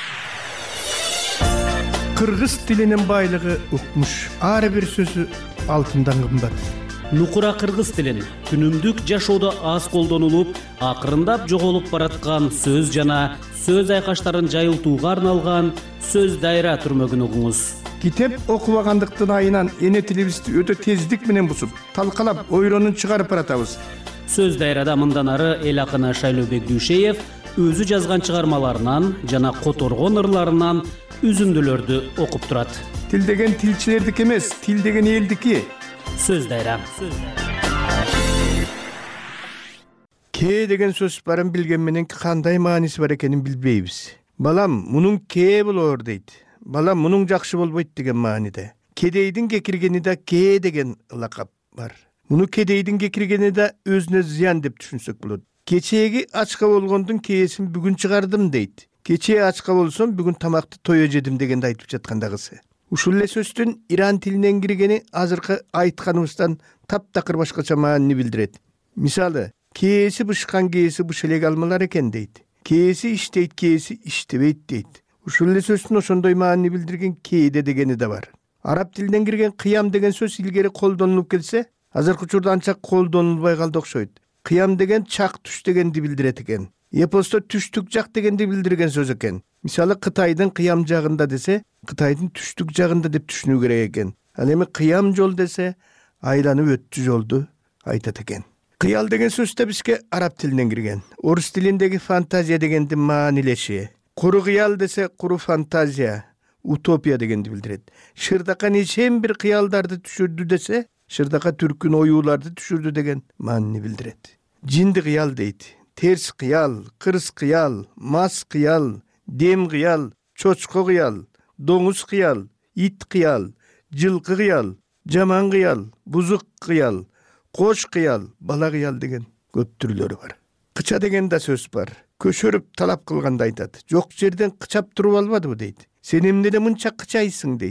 Кыргыз тилинин байлыгы укмуш. Ар бир сөзү алтындан кымбат. Нукура кыргыз тилин күнүмдүк жашоодо аз колдонулуп, акырындап жоголуп бараткан сөз жана сөз айкаштарын жайылтууга арналган сөз дайра түрмөгүн угуңуз. Китеп окубагандыктын айынан эне тилибизди өтө тездик менен бусуп, талкалап, ойронун чыгарып баратабыз. Сөз дайрада мындан ары эл акыны Шайлообек Дүйшеев өзү жазган чыгармаларынан жана которгон ырларынан үзүндүлөрдү окуп турат. Тил деген тилчилердики эмес, тил деген элдики. Сөз дайра. Ке деген сөз барын билген менен кандай мааниси бар экенин билбейбиз. Балам, мунун ке болор дейт. Балам, мунун жакшы болбойт деген мааниде. Кедейдин кекиргени да ке деген лакап бар. Муну кедейдин кекиргени да өзүнө зыян деп түшүнсөк болот. Кечеги ачка болгондун кээсин бүгүн чыгардым дейт. Кечээ ачка болсом бүгүн тамакты тое жедим дегенди айтып жаткандагысы. Ушул эле сөздүн иран тилинен киргени азыркы айтканыбыздан таптакыр башкача маанини билдирет. Мисалы, кээси бышкан кээси быш элек алмалар экен дейт. Кээси иштейт, кээси иштебейт дейт. Ушул эле сөздүн ошондой маанини билдирген кээде дегени да бар. Араб тилинен кирген кыям деген сөз илгери колдонулуп келсе, азыркы учурда анча колдонулбай калды окшойт. Кыям деген чак түш дегенди билдирет экен. Эпосто түштүк жак дегенди билдирген сөз экен. Мисалы, Кытайдын кыям жагында десе, Кытайдын түштүк жагында деп түшүнүү керек экен. Ал эми кыям жол десе, айланып өттү жолду айтат экен. Кыял деген сөз да бизге араб тилинен кирген. Орус тилиндеги фантазия дегенди маанилеши. Куру кыял десе, куру фантазия, утопия дегенди билдирет. Шырдака нечен бир кыялдарды түшүрдү десе, шырдака түркүн оюуларды түшүрдү деген маанини билдирет. Жинди кыял дейт. Терс кыял, кырс кыял, мас кыял, дем кыял, чочко кыял, доңуз кыял, ит кыял, жылкы кыял, жаман кыял, бузук кыял, кош кыял, бала кыял деген көп түрлөрү бар. Кыча деген да сөз бар. Көшөрүп талап кылганда айтат. Жок жерден кычап туруп албадыбы дейт. Сен эмнеде мынча кычайсың дейт.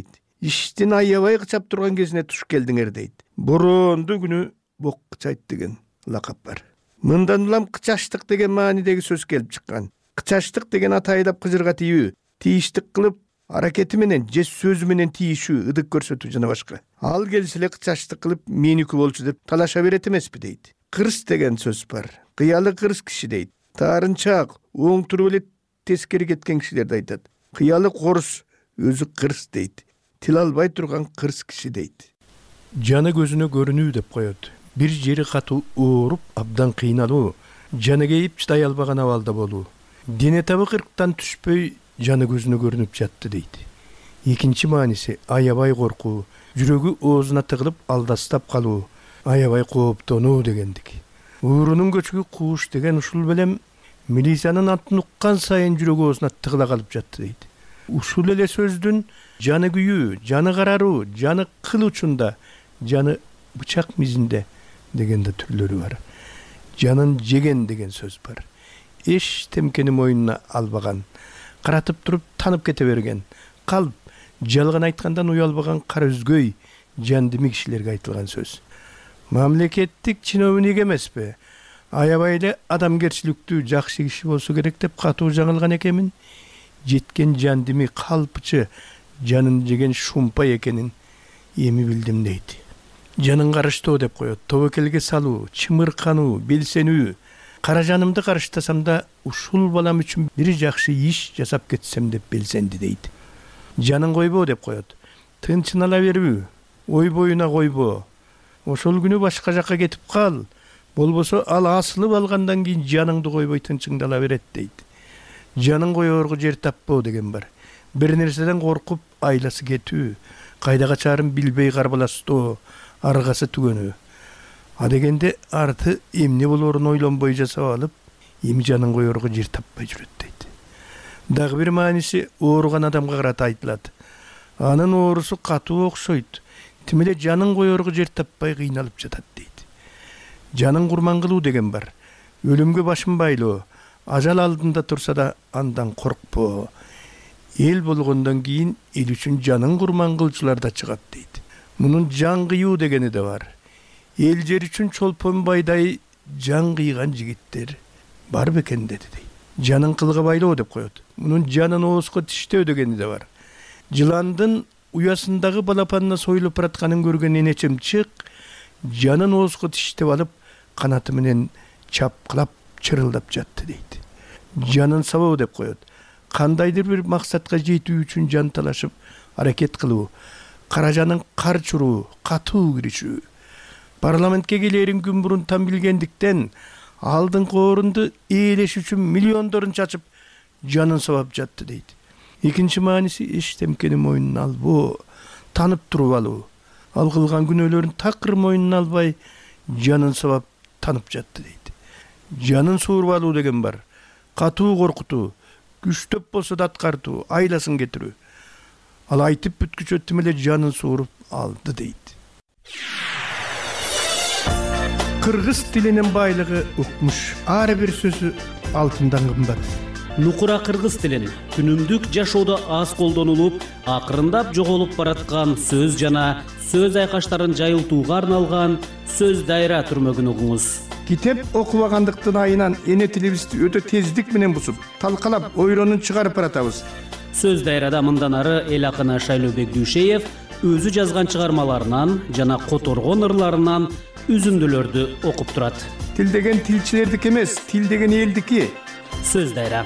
иштин аябай кычап турган кезине туш келдиңер дейт. Борондуу күнү бок кычайт деген лакап бар. Мындан улам кычаштык деген маанидеги сөз келип чыккан. Кычаштык деген атайдап кыжырга тийүү, тийиштик кылып аракети менен же сөзү менен тийишүү, ыдык көрсөтүү жана башка. Ал келсе эле кычаштык кылып меники болчу деп талаша берет эмеспи дейт. Кырс деген сөз бар. Кыялы кырс киши дейт. Таарынчаак оң туруп эле тескери кеткен кишилерди айтат. Кыялы корус өзү кырс дейт. Тил албай турган кырс киши дейт. Жаны көзүнө көрүнүү деп коет. Бир жери катуу ооруп, абдан кыйналуу, жаны кейип чыдай албаган абалда болуу. Дене табы кырктан түшпөй жаны көзүнө көрүнүп жатты дейт. Экинчи мааниси аябай коркуу, жүрөгү оозуна тыгылып алдастап калуу, аябай кооптонуу дегендик. Уурунун көчүгү кууш деген ушул белем милициянын атын уккан сайын жүрөгү оозуна тыгыла калып жатты дейт. Ушул эле сөздүн жаны күйүү, жаны караруу, жаны кыл учунда, жаны бычак мизинде деген да түрлөрү бар. Жанын жеген деген сөз бар. Эч темкени мойнуна албаган, каратып туруп танып кете берген, калп, жалган айткандан уялбаган кара үзгөй, жандыми кишилерге айтылган сөз. Мамлекеттик чиновник эмеспи, аябай эле адамгерчиликтүү жакшы киши болсо керек деп катуу жаңылган экенмин. Жеткен жандыми калпчы, жанын жеген шумпай экенин эми билдим дейт. Жанын карыштоо деп коет. Тобокелге салуу, чымыркануу, белсенүү. Кара жанымды карыштасам да ушул балам үчүн бир жакшы иш жасап кетсем деп белсенди дейт. Жанын койбоо деп коет. Тынчын ала берүү, ой боюна койбоо. Ошол күнү башка жакка кетип кал. Болбосо ал асылып алгандан кийин жаныңды койбой тынчыңды ала берет дейт. Жанын коёрго жер таппоо деген бар. Бир нерседен коркуп айласы кетүү, кайда качарын билбей карбаластоо, аргасы түгөнүү. А дегенде арты эмне болоорун ойлонбой жасап алып, эми жанын коёрго жер таппай жүрөт дейт. Дагы бир мааниси ооруган адамга карата айтылат. Анын оорусу катуу окшойт. Тим эле жанын коёрго жер таппай кыйналып жатат дейт. Жанын курман кылуу деген бар. Өлүмгө башын байлоо, ажал алдында турса да андан коркпоо. Эл болгондон кийин эл үчүн жанын курман кылчулар да чыгат дейт. Мунун жан кыюу дегени да бар. Эл жер үчүн чолпон байдай жан кыйган жигиттер бар бекен деди дейт. Жанын кылга байлоо деп коет. Мунун жанын оозго тиштөө дегени да бар. Жыландын уясындагы балапанына союлуп баратканын көргөн эне чымчык жанын оозго тиштеп алып канаты менен чапкылап чырылдап жатты дейт. Жанын сабоо деп коет. Кандайдыр бир максатка жетүү үчүн жан талашып аракет кылуу, кара жанын кар чуруу, катуу киришүү. Парламентке келерин күн мурун там билгендиктен алдыңкы орунду ээлеш үчүн миллиондорун чачып жанын сабап жатты дейт. Экинчи мааниси эч темкени мойнуна албоо, танып туруп алуу. Ал кылган күнөөлөрүн такыр мойнуна албай жанын сабап танып жатты дейт. Жанын сууруп алуу деген бар. Катуу коркутуу, күчтөп болсо да аткартуу, айласын кетирүү. Ал айтып бүткүчө тим эле жанын сууруп алды дейт. Кыргыз тилинин байлыгы укмуш. Ар бир сөзү алтындан кымбат. Нукура кыргыз тилин күнүмдүк жашоодо аз колдонулуп, акырындап жоголуп бараткан сөз жана сөз айкаштарын жайылтууга арналган сөз дайра түрмөгүн угуңуз. Китеп окубагандыктын айынан эне тилибизди өтө тездик менен бузуп, талкалап, ойронун чыгарып баратабыз. Сөз дайрада мындан ары эл акыны Шайлообек Дүйшеев өзү жазган чыгармаларынан жана которгон ырларынан үзүндүлөрдү окуп турат. Тил деген тилчилердики эмес, тил деген элдики. Сөз дайра.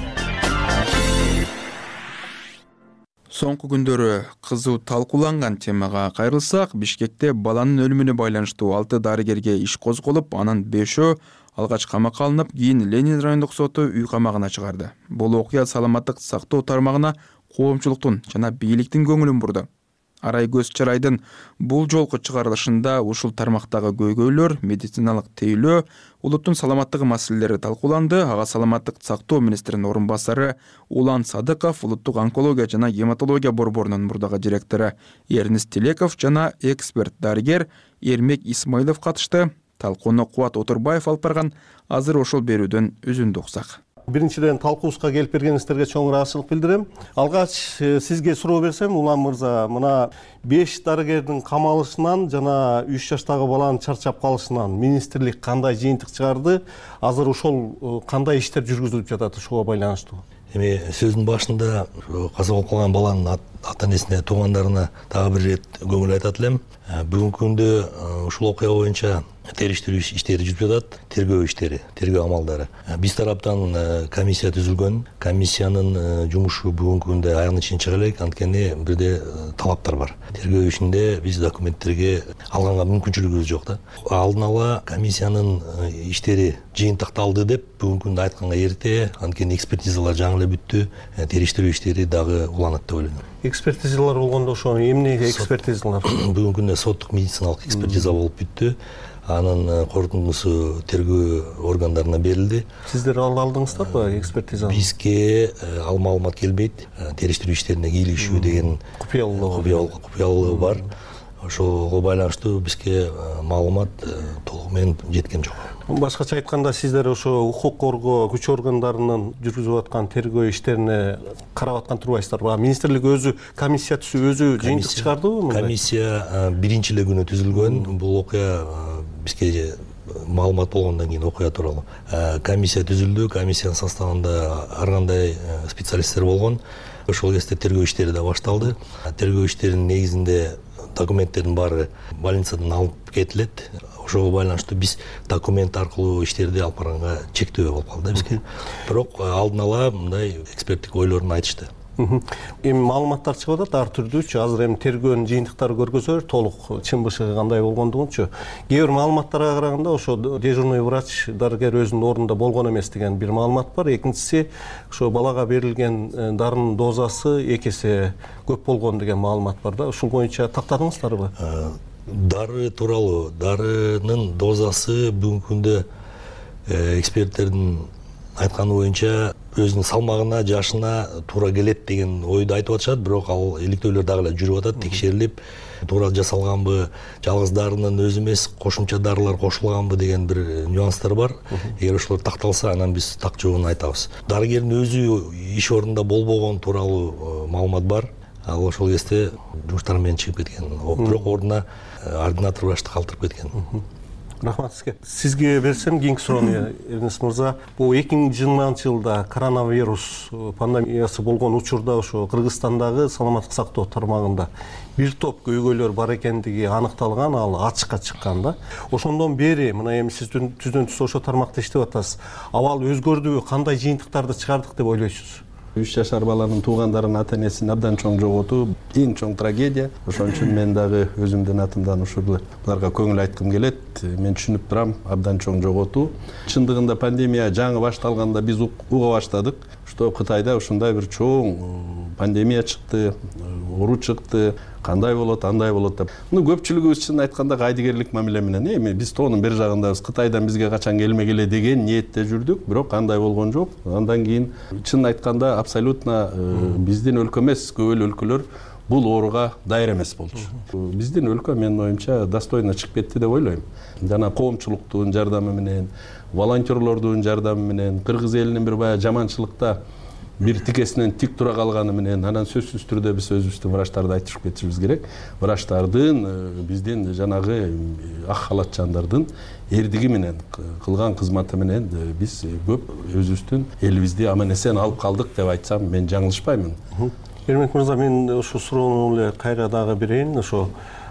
Соңку күндөрү кызуу талкууланган темага кайрылсак, Бишкекте баланын өлүмүнө байланыштуу алты дарыгерге иш козголуп, анын бешөө алгач камакка алынып, кийин Ленин райондук соту үй камагына чыгарды. Бул окуя саламаттык сактоо тармагына коомчулуктун жана бийликтин көңүлүн бурду. Арайкөз Чарайдын бул жолку чыгарылышында ушул тармактагы көйгөйлөр, медициналык тейлөө, улуттун саламаттыгы маселелери талкууланды. Ага саламаттык сактоо министринин орун басары Улан Садыков, улуттук онкология жана гематология борборунун мурдагы директору Эрнис Телеков жана эксперт дарыгер Эрмек Исмаилов катышты. Талкууну Кубат Отурбаев алып барган. Азыр ошол берүүдөн үзүндү уксак. биринчиден талкуубузга келип бергениңиздерге чоң ыраазычылык билдирем. Алгач сизге суроо берсем, Улан мырза, мына беш дарыгердин камалышынан жана үч жаштагы баланын чарчап калышынан министрлик кандай жыйынтык чыгарды? Азыр ошол кандай иштер жүргүзүлүп жатат ушуга байланыштуу? Эми сөздүн башында каза болуп калган баланын ата энесине, туугандарына дагы бир ирет көңүл айтат элем. Бүгүнкү күндө ушул окуя боюнча териштирүү иштери жүрүп жатат, тергөө иштери, тергөө амалдары. Биз тараптан комиссия түзүлгөн. Комиссиянын жумушу бүгүнкү күндө аягына чейин чыга элек, анткени бирде талаптар бар. Тергөө ишинде биз документтерге алганга мүмкүнчүлүгүбүз жок да. Алдын ала комиссиянын иштери жыйынтыкталды деп бүгүнкү күндө айтканга эрте, анткени экспертизалар жаңы эле бүттү, териштирүү иштери дагы уланат деп ойлойм. Экспертизалар болгондо ошо эмне экспертизалар? Бүгүнкү күндө соттук медициналык экспертиза болуп бүттү. Анын корутундусу тергөө органдарына берилди. Сиздер ала алдыңыздарбы экспертизаны? Бизге ал маалымат келбейт. Териштирүү иштерине кийлигишүү деген купуялыгы бар. Ошого байланыштуу бизге маалымат толугу менен жеткен жок. Башкача айтканда, сиздер ошо укук коргоо күч органдарынын жүргүзүп аткан тергөө иштерине карап аткан турбайсыздарбы? Министрлик өзү комиссия түзүп өзү жыйынтык чыгардыбы? Комиссия биринчи эле күнү түзүлгөн. Бул окуя бизге маалымат болгондон кийин окуя тууралуу комиссия түзүлдү. Комиссиянын составында ар кандай специалисттер болгон. Ошол кезде тергөө иштери да башталды. Тергөө иштеринин негизинде документтердин баары больницадан алып кетилет. Ошого байланыштуу биз документ аркылуу иштерди алып барганга чектөө болуп калды бизге. Бирок алдын ала мындай эксперттик ойлорун айтышты. Эми маалыматтар чыгып атат ар түрдүүчү. Азыр эми тергөөнүн жыйынтыктары көргөзөр, толук чын бышыгы кандай болгондугунчу. Кээ бир маалыматтарга караганда ошо дежурный врач дарыгер өзүнүн ордунда болгон эмес деген бир маалымат бар. Экинчиси, ошо балага берилген дарынын дозасы эки эсе көп болгон деген маалымат бар да. Ушул боюнча тактадыңыздарбы? Дары тууралуу, дарынын дозасы бүгүнкү күндө эксперттердин айтканы боюнча өзүнүн салмагына, жашына туура келет деген ойду айтып атышат, бирок ал иликтөөлөр дагы эле жүрүп атат, текшерилип, туура жасалганбы, жалгыз дарынын өзү эмес, кошумча дарылар кошулганбы деген бир нюанстар бар. Эгер ошолор такталса, анан биз так жообун айтабыз. Дарыгердин өзү иш ордунда болбогон тууралуу маалымат бар. Ал ошол кезде жумуштар менен чыгып кеткен. Бирок ордуна ординатор врачты калтырып кеткен. Рахмат сизге. Сизге берсем кийинки суроону, Эрнест мырза. Бул эки миң жыйырманчы жылда коронавирус пандемиясы болгон учурда ошо Кыргызстандагы саламаттык сактоо тармагында бир топ көйгөйлөр бар экендиги аныкталган, ал ачыкка чыккан да. Ошондон бери мына эми сиз түздөн түз ошо тармакта иштеп атасыз. Абал өзгөрдүбү, кандай жыйынтыктарды чыгардык деп ойлойсуз? үч жашар баланын туугандарынын ата энесин абдан чоң жоготуу эң чоң трагедия. Ошон үчүн мен дагы өзүмдүн атымдан ушул буларга көңүл айткым келет. Мен түшүнүп турам, абдан чоң жоготуу. Чындыгында пандемия жаңы башталганда биз уга баштадык, что Кытайда ушундай бир чоң пандемия чыкты, оору чыкты, кандай болот, андай болот деп. Муну көпчүлүгүбүз чын айтканда кайдыгерлик мамиле менен, эми биз тоонун бир жагындабыз, Кытайдан бизге качан келмегиле деген ниетте жүрдүк, бирок андай болгон жок. Андан кийин чын айтканда абсолютно биздин өлкө эмес, көп эле өлкөлөр бул ооруга дайыр эмес болчу. Биздин өлкө менин оюмча достойно чыгып кетти деп ойлойм. Жана коомчулуктун жардамы менен, волонтерлордун жардамы менен, кыргыз элинин бир баягы жаманчылыкта бир тикесинен тик тура калганы менен, анан сөзсүз түрдө биз өзүбүздүн врачтарды айтышып кетишибиз керек. Врачтардын, биздин жанагы ак халатчандардын эрдиги менен, кылган кызматы менен биз көп өзүбүздүн элибизди аман эсен алып калдык деп айтсам, мен жаңылышпаймын. Эрмек мырза, мен ошо суроону эле кайра дагы берейин. Ошо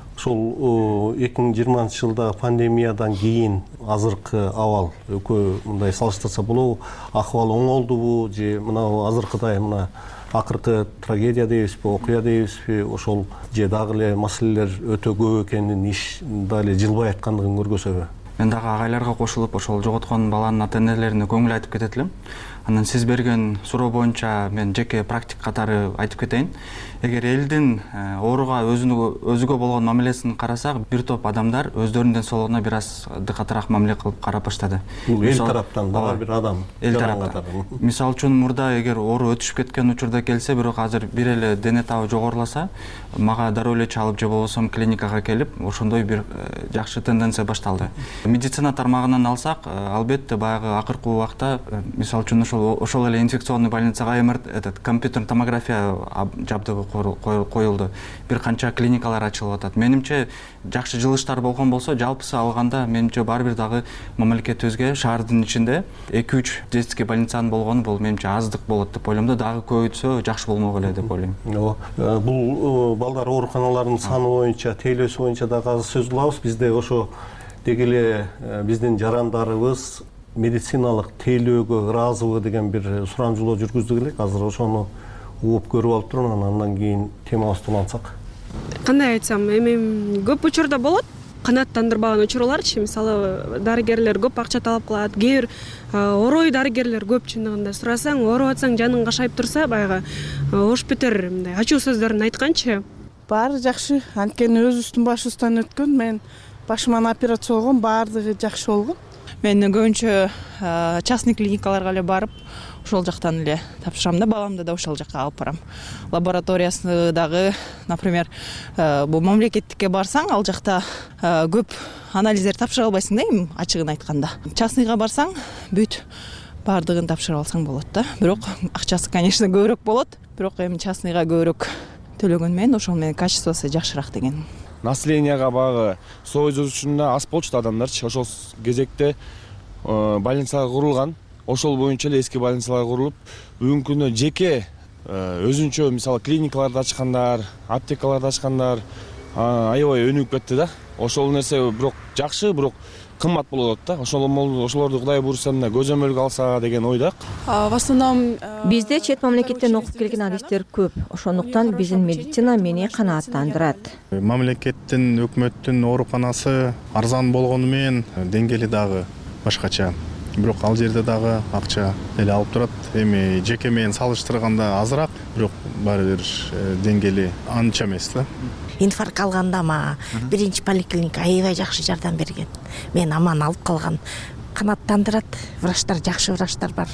ошол эки миң жыйырманчы жылда пандемиядан кийин азыркы абал экөө мындай салыштырса болобу? Акыбал оңолдубу же мына азыркыдай мына акыркы трагедия дейбизби, окуя дейбизби, ошол же дагы эле маселелер өтө көп экенин, иш дагы эле жылбай аткандыгын көргөзөбү? Мен дагы агайларга кошулуп, ошол жоготкон баланын ата энелерине көңүл айтып кетет элем. Анан сиз берген суроо боюнча мен жеке практик катары айтып кетейин. Эгер элдин ооруга өзүгө болгон мамилесин карасак, бир топ адамдар өздөрүнүн ден соолугуна бир аз дыкатыраак мамиле кылып карап баштады. Эл тараптан дагы бир адам. Эл тараптан. Мисалы үчүн мурда эгер оору өтүшүп кеткен учурда келсе, бирок азыр бир эле дене табы жогоруласа, мага дароо эле чалып же болбосо клиникага келип, ошондой бир жакшы тенденция башталды. Медицина тармагынан алсак, албетте баягы акыркы убакта, мисалы үчүн ошол ошол эле инфекционный больницага мрт этот компьютерный томография жабдыгы коюлду. Бир канча клиникалар ачылып атат. Менимче жакшы жылыштар болгон болсо, жалпысы алганда менимче бар бир дагы мамлекетибизге шаардын ичинде эки үч детский больницанын болгону бул менимче аздык болот деп ойлойм да, дагы көбөйтсө жакшы болмок эле деп ойлойм. Ооба. Бул балдар ооруканаларынын саны боюнча, тейлөөсү боюнча дагы азыр сөз кылабыз. Бизде ошо деги эле биздин жарандарыбыз медициналык тейлөөгө ыраазыбы деген бир сурамжылоо жүргүздүк элек. Азыр ошону угуп көрүп алып турмун, андан кийин темабызды улантсак. Кандай айтсам, эми көп учурда болот канааттандырбаган учурларчы, мисалы дарыгерлер көп акча талап кылат, кээ бир орой дарыгерлер көп чындыгында сурасаң, ооруп атсаң жаның кашайып турса, баягы ош бетер мындай ачуу сөздөрүн айтканчы. Баары жакшы, анткени өзүбүздүн башыбыздан өткөн. Мен башыман операция болгон, баардыгы жакшы болгон. Мен көбүнчө частный клиникаларга эле барып, ошол жактан эле тапшырам да, баламды да ошол жакка алып барам. Лабораториясы дагы, например, бул мамлекеттикке барсаң, ал жакта көп анализдер тапшыра албайсың да, эми ачыгын айтканда. Частныйга барсаң, бүт баардыгын тапшырып алсаң болот да. Бирок акчасы, конечно, көбүрөөк болот, бирок эми частныйга көбүрөөк төлөгөн менен ошол менен качествосы жакшыраак деген. Населенияга багы союз учурунда аз болчу адамдарчы. Ошол кезекте больницалар курулган. Ошол боюнча эле эски больницалар курулуп, бүгүнкү күндө жеке өзүнчө мисалы клиникаларды ачкандар, аптекаларды ачкандар аябай өнүгүп кетти да. Ошол нерсе бирок жакшы, бирок кымбат болот да. Ошол ошолорду Кудай буйруса мына көзөмөлгө алса деген ойдак. В основном бизде чет мамлекеттен окуп келген адистер көп. Ошондуктан биздин медицина мени канааттандырат. Мамлекеттин, өкмөттүн ооруканасы арзан болгону менен деңгээли дагы башкача. Бирок ал жерде дагы акча эле алып турат. Эми жеке менен салыштырганда азыраак, бирок баары бир деңгээли анча эмес да. Инфаркт алганда ма биринчи поликлиника аябай жакшы жардам берген. Мен аман алып калган. Канааттандырат, врачтар, жакшы врачтар бар.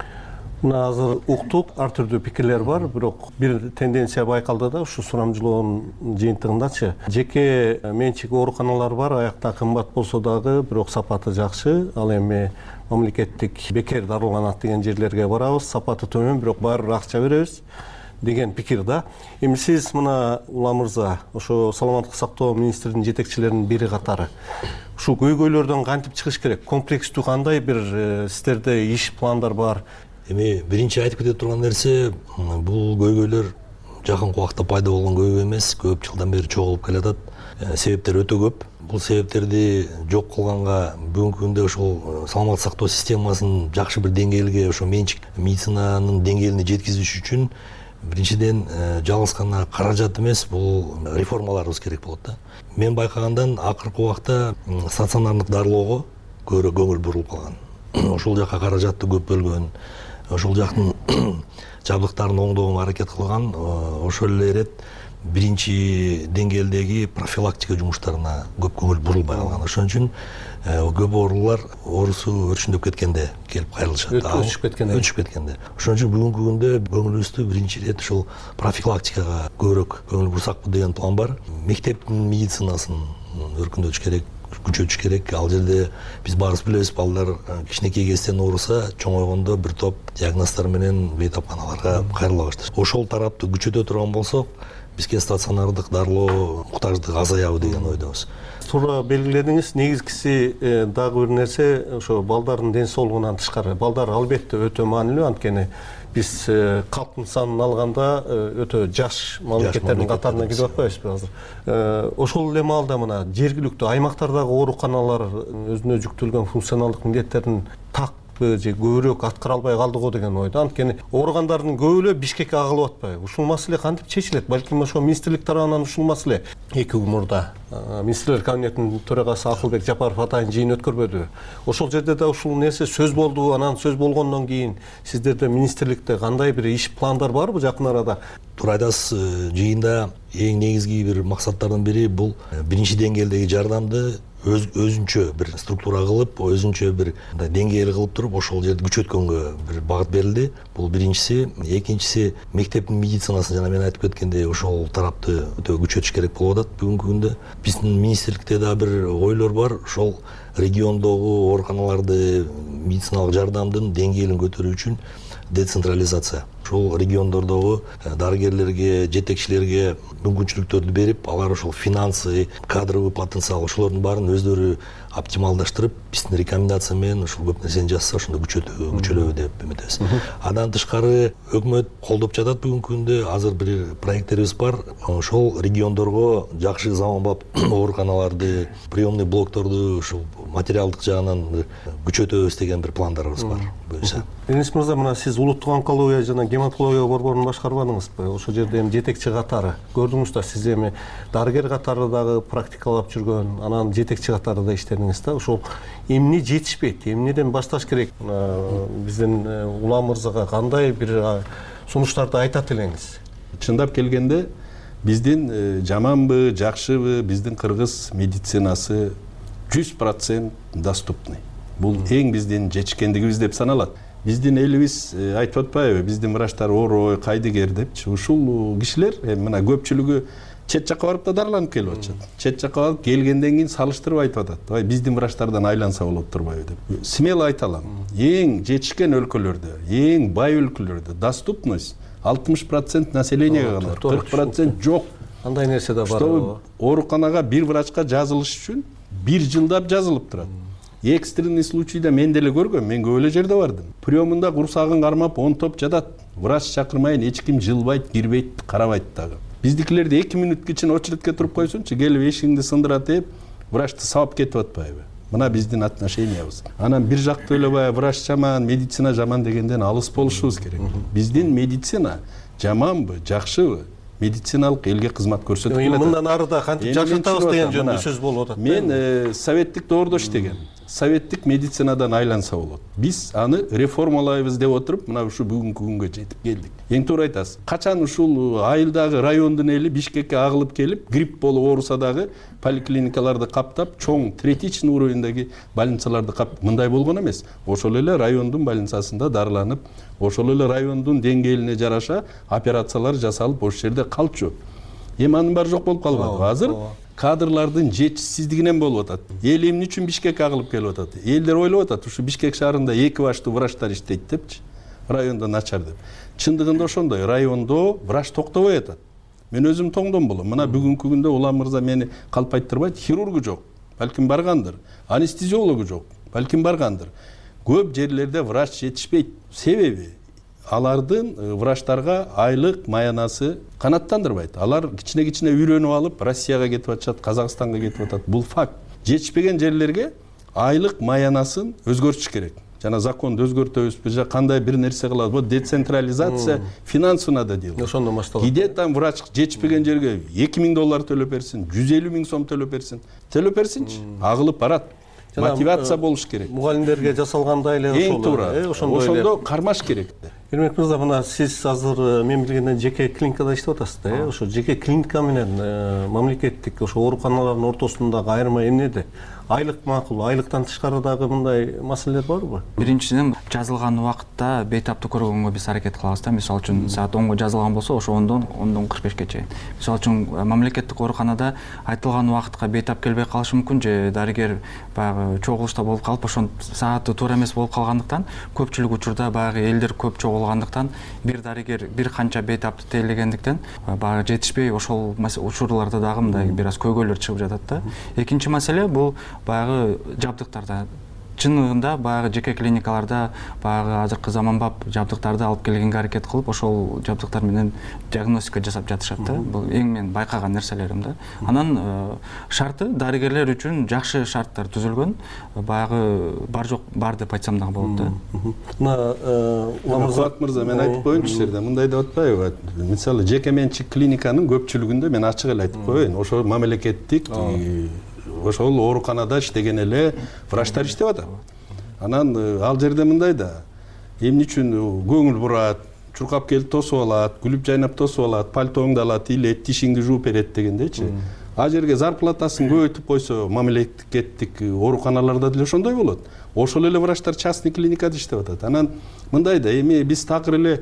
Мына азыр уктук, ар түрдүү пикирлер бар, бирок бир тенденция байкалды да, ушу сурамжылоонун жыйынтыгындачы. Жеке менчик ооруканалар бар, аякта кымбат болсо дагы, бирок сапаты жакшы. Ал эми мамлекеттик бекер дарыланат деген жерлерге барабыз, сапаты төмөн, бирок баары акча беребиз деген пикир да. Эми сиз мына Улам мырза, ошо саламаттык сактоо министринин жетекчилеринин бири катары ушу көйгөйлөрдөн кантип чыгыш керек? Комплекстүү кандай бир сиздерде иш пландар бар? Эми биринчи айтып кете турган нерсе, бул көйгөйлөр жакынкы убакта пайда болгон көйгөй эмес, көп жылдан бери чогулуп келатат. Себептер өтө көп. Бул себептерди жок кылганга бүгүнкү күндө ошол саламаттык сактоо системасын жакшы бир деңгээлге, ошо менчик медицинанын деңгээлине жеткизиш үчүн биринчиден жалгыз гана каражат эмес, бул реформаларыбыз керек болот да. Мен байкагандан акыркы убакта стационардык дарылоого көбүрөөк көңүл бурулуп калган. Ошол жакка каражатты көп бөлгөн, ошол жактын жабдыктарын оңдоого аракет кылган, ошол эле ирет биринчи деңгээлдеги профилактика жумуштарына көп көңүл бурулбай калган. Ошон үчүн көп оорулар оорусу өрчүндөп кеткенде келип кайрылышат. Өчүп кеткенде. Өчүп кеткенде. Ошон үчүн бүгүнкү күндө көңүлүбүздү биринчи ирет ушул профилактикага көбүрөөк көңүл бурсакпы деген план бар. Мектептин медицинасын өркүндөтүш керек, күчөтүш керек. Ал жерде биз баарыбыз билебиз, балдар кичинекей кезден ооруса, чоңойгондо бир топ диагноздор менен бейтапканаларга кайрыла баштайт. Ошол тарапты күчөтө турган болсок, бизге стационардык дарылоо муктаждыгы азаябы деген ойдобуз. Туура белгиледиңиз. Негизгиси дагы бир нерсе, ошо балдардын ден соолугунан тышкары. Балдар албетте өтө маанилүү, анткени биз калктын санын алганда өтө жаш мамлекеттердин катарына кирип атпайбызбы азыр. Ошол эле маалда мына жергиликтүү аймактардагы ооруканалар өзүнө жүктөлгөн функционалдык милдеттерин так же көбүрөөк аткара албай калды го деген ойдо. Анткени ооругандардын көбү эле Бишкекке агылып атпайбы? Ушул маселе кантип чечилет? Балким ошо министрлик тарабынан ушул маселе эки күн мурда министрлер кабинетинин төрагасы Акылбек Жапаров атайын жыйын өткөрбөдүбү? Ошол жерде да ушул нерсе сөз болду. Анан сөз болгондон кийин сиздерде министрликте кандай бир иш пландар барбы жакын арада? Туура айтасыз. Жыйында эң негизги бир максаттардын бири бул биринчи деңгээлдеги жардамды өз өзүнчө бир структура кылып, өзүнчө бир деңгээл кылып туруп, ошол жерди күчөткөнгө бир багыт берилди. Бул биринчиси. Экинчиси, мектептин медицинасын жана мен айтып кеткендей, ошол тарапты өтө күчөтүш керек болуп атат бүгүнкү күндө. биздин министрликте да бир ойлор бар, ошол региондогу ооруканаларды медициналык жардамдын деңгээлин көтөрүү үчүн децентрализация. Ошол региондордогу дарыгерлерге, жетекчилерге мүмкүнчүлүктөрдү берип, алар ошол финансы, кадровый потенциал ошолордун баарын өздөрү оптималдаштырып, биздин рекомендация менен ошол көп нерсени жасаса, ошондо күчөтүү, күчөлөбү деп үмүттөбүз. Андан тышкары өкмөт колдоп жатат бүгүнкү күндө. Азыр бир проекттерибиз бар. Ошол региондорго жакшы заманбап ооруканаларды, приемный блокторду ушул материалдык жагынан күчөтөбүз деген бир пландарыбыз бар. Буюрса. Денис мырза, мына сиз улуттук онкология жана гематология борборун башкарбадыңызбы? Ошол жерде эми жетекчи катары көрдүңүз да, сиз эми дарыгер катары дагы практикалап жүргөн, анан жетекчи катары да иштедиңиз да. Ошол эмне жетишпейт, эмнеден башташ керек? Биздин улам мырзага кандай бир сунуштарды айтат элеңиз? Чындап келгенде биздин жаманбы, жакшыбы, биздин кыргыз медицинасы жүз процент доступный. Бул эң биздин жетишкендигибиз деп саналат. Биздин элибиз айтып атпайбы, биздин врачтар орой, кайдыгер депчи. Ушул кишилер мына көпчүлүгү чет жакка барып да дарыланып келип атышат. Чет жакка барып келгенден кийин салыштырып айтып атат. Ой, биздин врачтардан айланса болот турбайбы деп. Смело айта алам. Эң жетишкен өлкөлөрдө, эң бай өлкөлөрдө доступность алтымыш процент населенияга калат, кырк процент жок. Андай нерсе да бар. Ооруканага бир врачка жазылыш үчүн бир жылдап жазылып турат. Экстренный случайда мен деле көргөм, мен көп эле жерде бардым. Приемунда курсагын кармап он топ жатат. Врач чакырмайын, эч ким жылбайт, кирбейт, карабайт дагы. Биздикилерди эки мүнөткө чейин очередке туруп койсунчу, келип эшигиңди сындырат деп, врачты сабап кетип атпайбы? Мына биздин отношениябыз. Анан бир жакты эле баягы врач жаман, медицина жаман дегенден алыс болушубуз керек. Биздин медицина жаманбы, жакшыбы? Медициналык элге кызмат көрсөтүп келет. Мындан арыда кантип жакшыртабыз деген жөнүндө сөз болуп атат. Мен советтик доордо иштегем. Советтик медицинадан айланса болот. Биз аны реформалайбыз деп отуруп, мына ушу бүгүнкү күнгө жетип келдик. Эң туура айтасыз. Качан ушул айылдагы райондун эли Бишкекке агылып келип, грипп болуп ооруса дагы поликлиникаларды каптап, чоң третичный уровеньдеги больницаларды каптап, мындай болгон эмес. Ошол эле райондун больницасында дарыланып, ошол эле райондун деңгээлине жараша операциялар жасалып, ошол жерде калчу. Эми анын баары жок болуп калбады. Азыр кадрлардын жетишсиздигинен болуп атат. Эл эмне үчүн Бишкекке агылып келип атат? Элдер ойлоп атат, ушу Бишкек шаарында эки баштуу врачтар иштейт депчи, райондо начар деп. Чындыгында ошондой, райондо врач токтобой атат. Мен өзүм тоңдон болом. Мына бүгүнкү күндө улам мырза мени калп айттырбайт, хирургу жок, балким баргандыр. Анестезиологу жок, балким баргандыр. Көп жерлерде врач жетишпейт. Себеби алардын врачтарга айлык маянасы канаттандырбайт. Алар кичине-кичине үйрөнүп алып, Россияга кетип атышат, Казакстанга кетип атат. Бул факт. Жетишпеген жерлерге айлык маянасын өзгөртүш керек. Жана законду өзгөртөбүзбү, же кандай бир нерсе кылабыз. Бул децентрализация финансына да дело. Ошондо башталат. Киде там врач жетишпеген жерге эки миң доллар төлөп берсин, жүз элүү миң сом төлөп берсин. Төлөп берсинчи, агылып барат. Мотивация болуш керек. Мугалимдерге жасалгандай эле ошол. Эң туура. Ошондо кармаш керек. Эрмек мырза, мына сиз азыр мен билгенден жеке клиникада иштеп атасыз да, э? Ошо жеке клиника менен мамлекеттик ошо ооруканалардын ортосундагы айырма эмнеде? Айлык макул, айлыктан тышкары дагы мындай маселелер барбы? Биринчиден жазылган убакытта бейтаптуу көргөнгө биз аракет кылабыз да. Мисалы үчүн саат онго жазылган болсо, ошо ондон ондон кырк бешке чейин. Мисалы үчүн мамлекеттик ооруканада айтылган убакытка бейтап келбей калышы мүмкүн, же дарыгер баягы чогулушта болуп калып, ошон сааты туура эмес болуп калгандыктан, көпчүлүк учурда баягы элдер көп чогулгандыктан, бир дарыгер бир канча бейтапты тейлегендиктен баягы жетишпей ошол учурларда дагы мындай бир аз көйгөйлөр чыгып жатат да. Экинчи маселе бул баягы жабдыктарда. Чынында баягы жеке клиникаларда баягы азыркы заманбап жабдыктарды алып келгенге аракет кылып, ошол жабдыктар менен диагностика жасап жатышат да. Бул эң мен байкаган нерселерим да. Анан шарты дарыгерлер үчүн жакшы шарттар түзүлгөн. Баягы бар жок бар деп айтсам дагы болот да. Мына Уламырзат мырза, мен айтып коеюнчу жерде, мындай деп атпайбы? Мисалы жеке менчик клиниканын көпчүлүгүндө мен ачык эле айтып коеюн, ошо мамлекеттик ошол ооруканада иштеген эле врачтар иштеп атат. Анан ал жерде мындай да, эмне үчүн көңүл бурат, чуркап келип тосуп алат, күлүп жайнап тосуп алат, пальтоңду алат, илет, тишиңди жууп берет дегендейчи. А жерге зарплатасын көбөйтүп койсо, мамлекеттик ооруканаларда деле ошондой болот. Ошол эле врачтар частный клиникада иштеп атат. Анан мындай да, эми биз такыр эле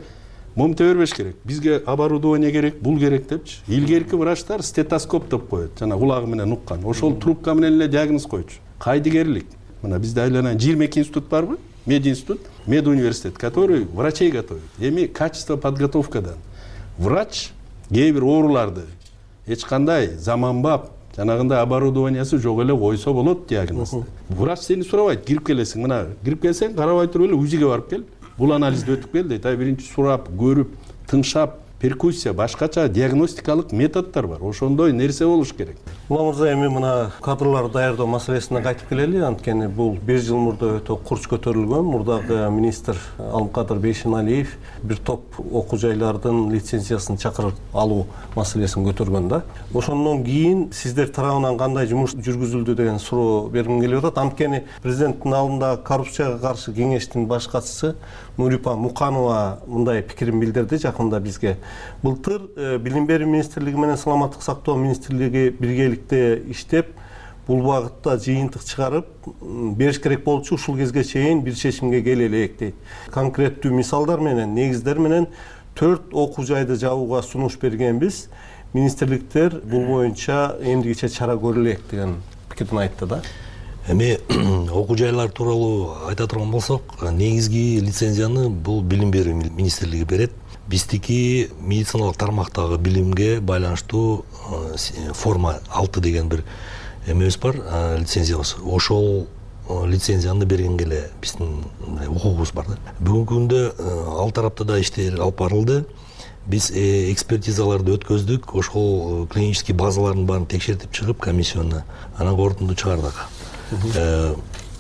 момунте бербеш керек, бизге оборудование керек, бул керек депчи. Илгерки врачтар стетоскоп деп коет, жана кулагы менен уккан. Ошол трубка менен эле диагноз койчу. Кайдыгерлик. Мына бизде айланайын жыйырма эки институт барбы? Мединститут, медуниверситет, который врачей готовит. Эми качество подготовкадан. Врач кээ бир ооруларды эч кандай заманбап, жанагындай оборудованиясы жок эле койсо болот диагнозду. Врач сени сурабайт, кирип келесиң, мына кирип келсең, карабай туруп эле УЗИге барып кел. Бул анализди өтүп кел дейт. Ай биринчи сурап, көрүп, тыңшап, перкуссия, башкача диагностикалык методдор бар. Ошондой нерсе болуш керек. Ула мырза, эми мына кадрларды даярдоо маселесине кайтып келели. Анткени бул беш жыл мурда өтө курч көтөрүлгөн. Мурдагы министр Алымкадыр Бейшеналиев бир топ окуу жайлардын лицензиясын чакырып алуу маселесин көтөргөн да. Ошондон кийин сиздер тарабынан кандай жумуш жүргүзүлдү деген суроо бергим келип атат. Анткени президенттин алдында коррупцияга каршы кеңештин баш катчысы Нурипа Муканова мындай пикирин билдирди жакында бизге. Былтыр Билим берүү министрлиги менен Саламаттык сактоо министрлиги биргеликте иштеп, бул багытта жыйынтык чыгарып, бериш керек болчу, ушул кезге чейин бир чечимге келе элек дейт. Конкреттүү мисалдар менен, негиздер менен төрт окуу жайды жабууга сунуш бергенбиз. Министрликтер бул боюнча эмдигиче чара көрүлөк деген пикирин айтты да. Эми окуу жайлар тууралуу айта турган болсок, негизги лицензияны бул Билим берүү министрлиги берет. Биздики медициналык тармактагы билимге байланыштуу форма алты деген бир эмебиз бар, лицензиябыз. Ошол лицензияны бергенге эле биздин укугубуз бар да. Бүгүнкү күндө ал тарапта да иштер алып барылды. Биз экспертизаларды өткөздүк, ошол клинический базалардын баарын текшертип чыгып комиссионна, анан корутунду чыгардык. Кээ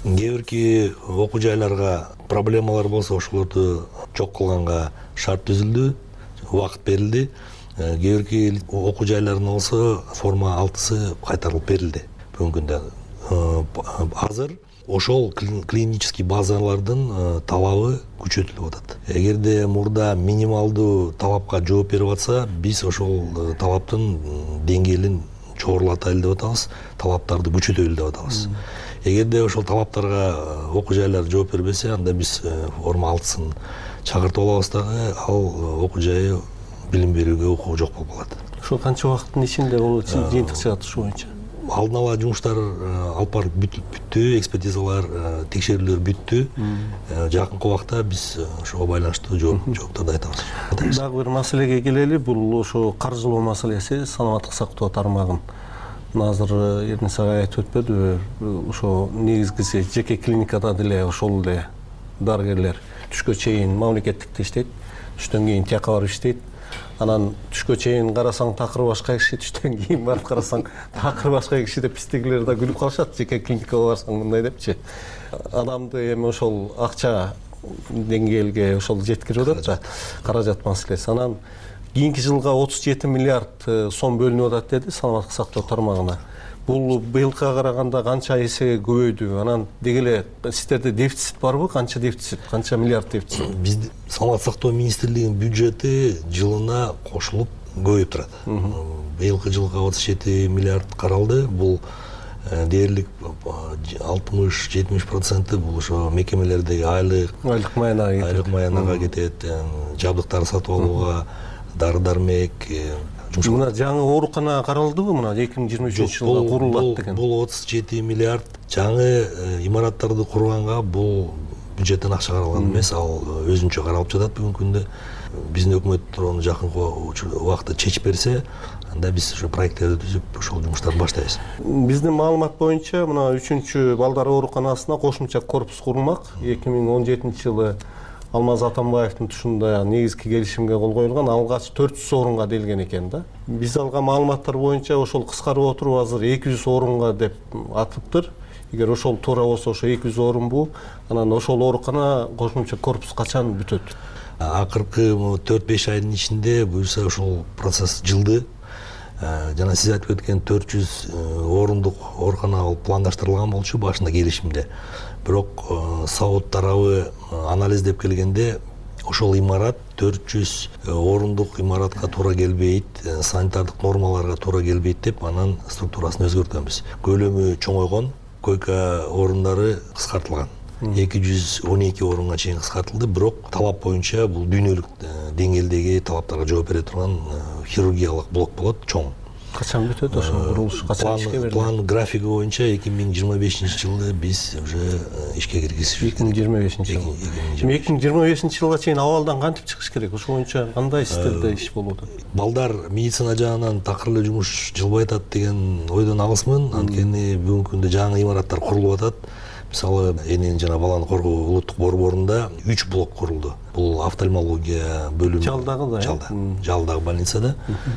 бирки окуу жайларга проблемалар болсо, ошолорду жок кылганга шарт түзүлдү, убакыт берилди. Кээ бирки окуу жайлардын болсо форма алтысы кайтарылып берилди. Бүгүнкү күндө азыр ошол клинический базалардын талабы күчөтүлүп атат. Эгерде мурда минималдуу талапка жооп берип атса, биз ошол талаптын деңгээлин чогорулатайлы деп атабыз, талаптарды күчөтөлү деп атабыз. Эгерде ошол талаптарга окуу жайлар жооп бербесе, анда биз форма алтысын чакыртып алабыз дагы, ал окуу жайы билим берүүгө укугу жок болуп калат. Ошол канча убакыттын ичинде бул жыйынтык чыгат ушу боюнча? Алдын ала жумуштар алып барып бүттү, экспертизалар, текшерүүлөр бүттү. Жакынкы убакта биз ошого байланыштуу жоопторду айтабыз. Дагы бир маселеге келели, бул ошо каржылоо маселеси, саламаттык сактоо тармагын. Азыр Эрнис агай айтып өтпөдүбү? Ошо негизгиси жеке клиникада деле ошол эле дарыгерлер түшкө чейин мамлекеттикте иштейт, түштөн кийин тияка барып иштейт. Анан түшкө чейин карасаң такыр башка киши, түштөн кийин барып карасаң такыр башка киши деп биздегилер да күлүп калышат. Жеке клиникага барсаң мындай депчи. Адамды эми ошол акча деңгээлге ошол жеткирип атат да, каражат маселеси. Анан кийинки жылга отуз жети миллиард сом бөлүнүп атат деди саламаттык сактоо тармагына. Бул быйылкыга караганда канча эсеге көбөйдү? Анан деги эле сиздерде дефицит барбы? Канча дефицит? Канча миллиард дефицит? Бизде саламаттык сактоо министрлигинин бюджети жылына кошулуп көбөйүп турат. Быйылкы жылга отуз жети миллиард каралды. Бул дээрлик алтымыш жетимиш проценти бул ошо мекемелердеги айлык, айлык маянага кетет. Айлык маянага кетет, жабдыктар сатып алууга, дары-дармек. Мына жаңы оорукана каралдыбы? Мына эки миң жыйырма үчүнчү жылга курулат деген. Бул отуз жети миллиард. Жаңы имараттарды курганга бул бюджеттен акча каралган эмес, ал өзүнчө каралып жатат бүгүнкү күндө. Биздин өкмөт аны жакынкы убакытта чечип берсе, анда биз ошо проекттерди түзүп, ошол жумуштарды баштайбыз. Биздин маалымат боюнча мына үчүнчү балдар ооруканасына кошумча корпус курулмак. эки миң он жетинчи жылы Алмаз Атамбаевдин тушунда негизги келишимге кол коюлган, алгач төрт жүз орунга делген экен да. Биз алган маалыматтар боюнча ошол кыскарып отуруп азыр эки жүз орунга деп атыптыр. Эгер ошол туура болсо ошо эки жүз орунбу, анан ошол оорукана кошумча корпус качан бүтөт? Акыркы төрт беш айдын ичинде буюрса ошол процесс жылды. Жана сиз айтып кеткен төрт жүз орундук оорукана болуп пландаштырылган болчу башында келишимде. Бирок Сауд тарабы анализдеп келгенде ошол имарат төрт жүз орундук имаратка туура келбейт, санитардык нормаларга туура келбейт деп анан структурасын өзгөрткөнбүз. Көлөмү чоңойгон, койка орундары кыскартылган. эки жүз он эки орунга чейин кыскартылды. Бирок талап боюнча бул дүйнөлүк деңгээлдеги талаптарга жооп бере турган хирургиялык блок болот, чоң. Качан бүтөт ошол курулуш? Качан ишке берилет? План графиги боюнча эки миң жыйырма бешинчи жылы биз уже ишке киргизишибиз. эки миң жыйырма бешинчи жыл. эки миң жыйырма бешинчи жылга чейин абалдан кантип чыгыш керек? Ошол боюнча кандай сиздерде иш болуп атат? Балдар медицина жагынан такыр эле жумуш жылбай атат деген ойдон алысмын. Анткени бүгүнкү күндө жаңы имараттар курулуп атат. Мисалы, эненин жана баланы коргоо улуттук борборунда үч блок курулду. Бул офтальмология бөлүмү. Жалдагы да. Жалда. Жалдагы больницада.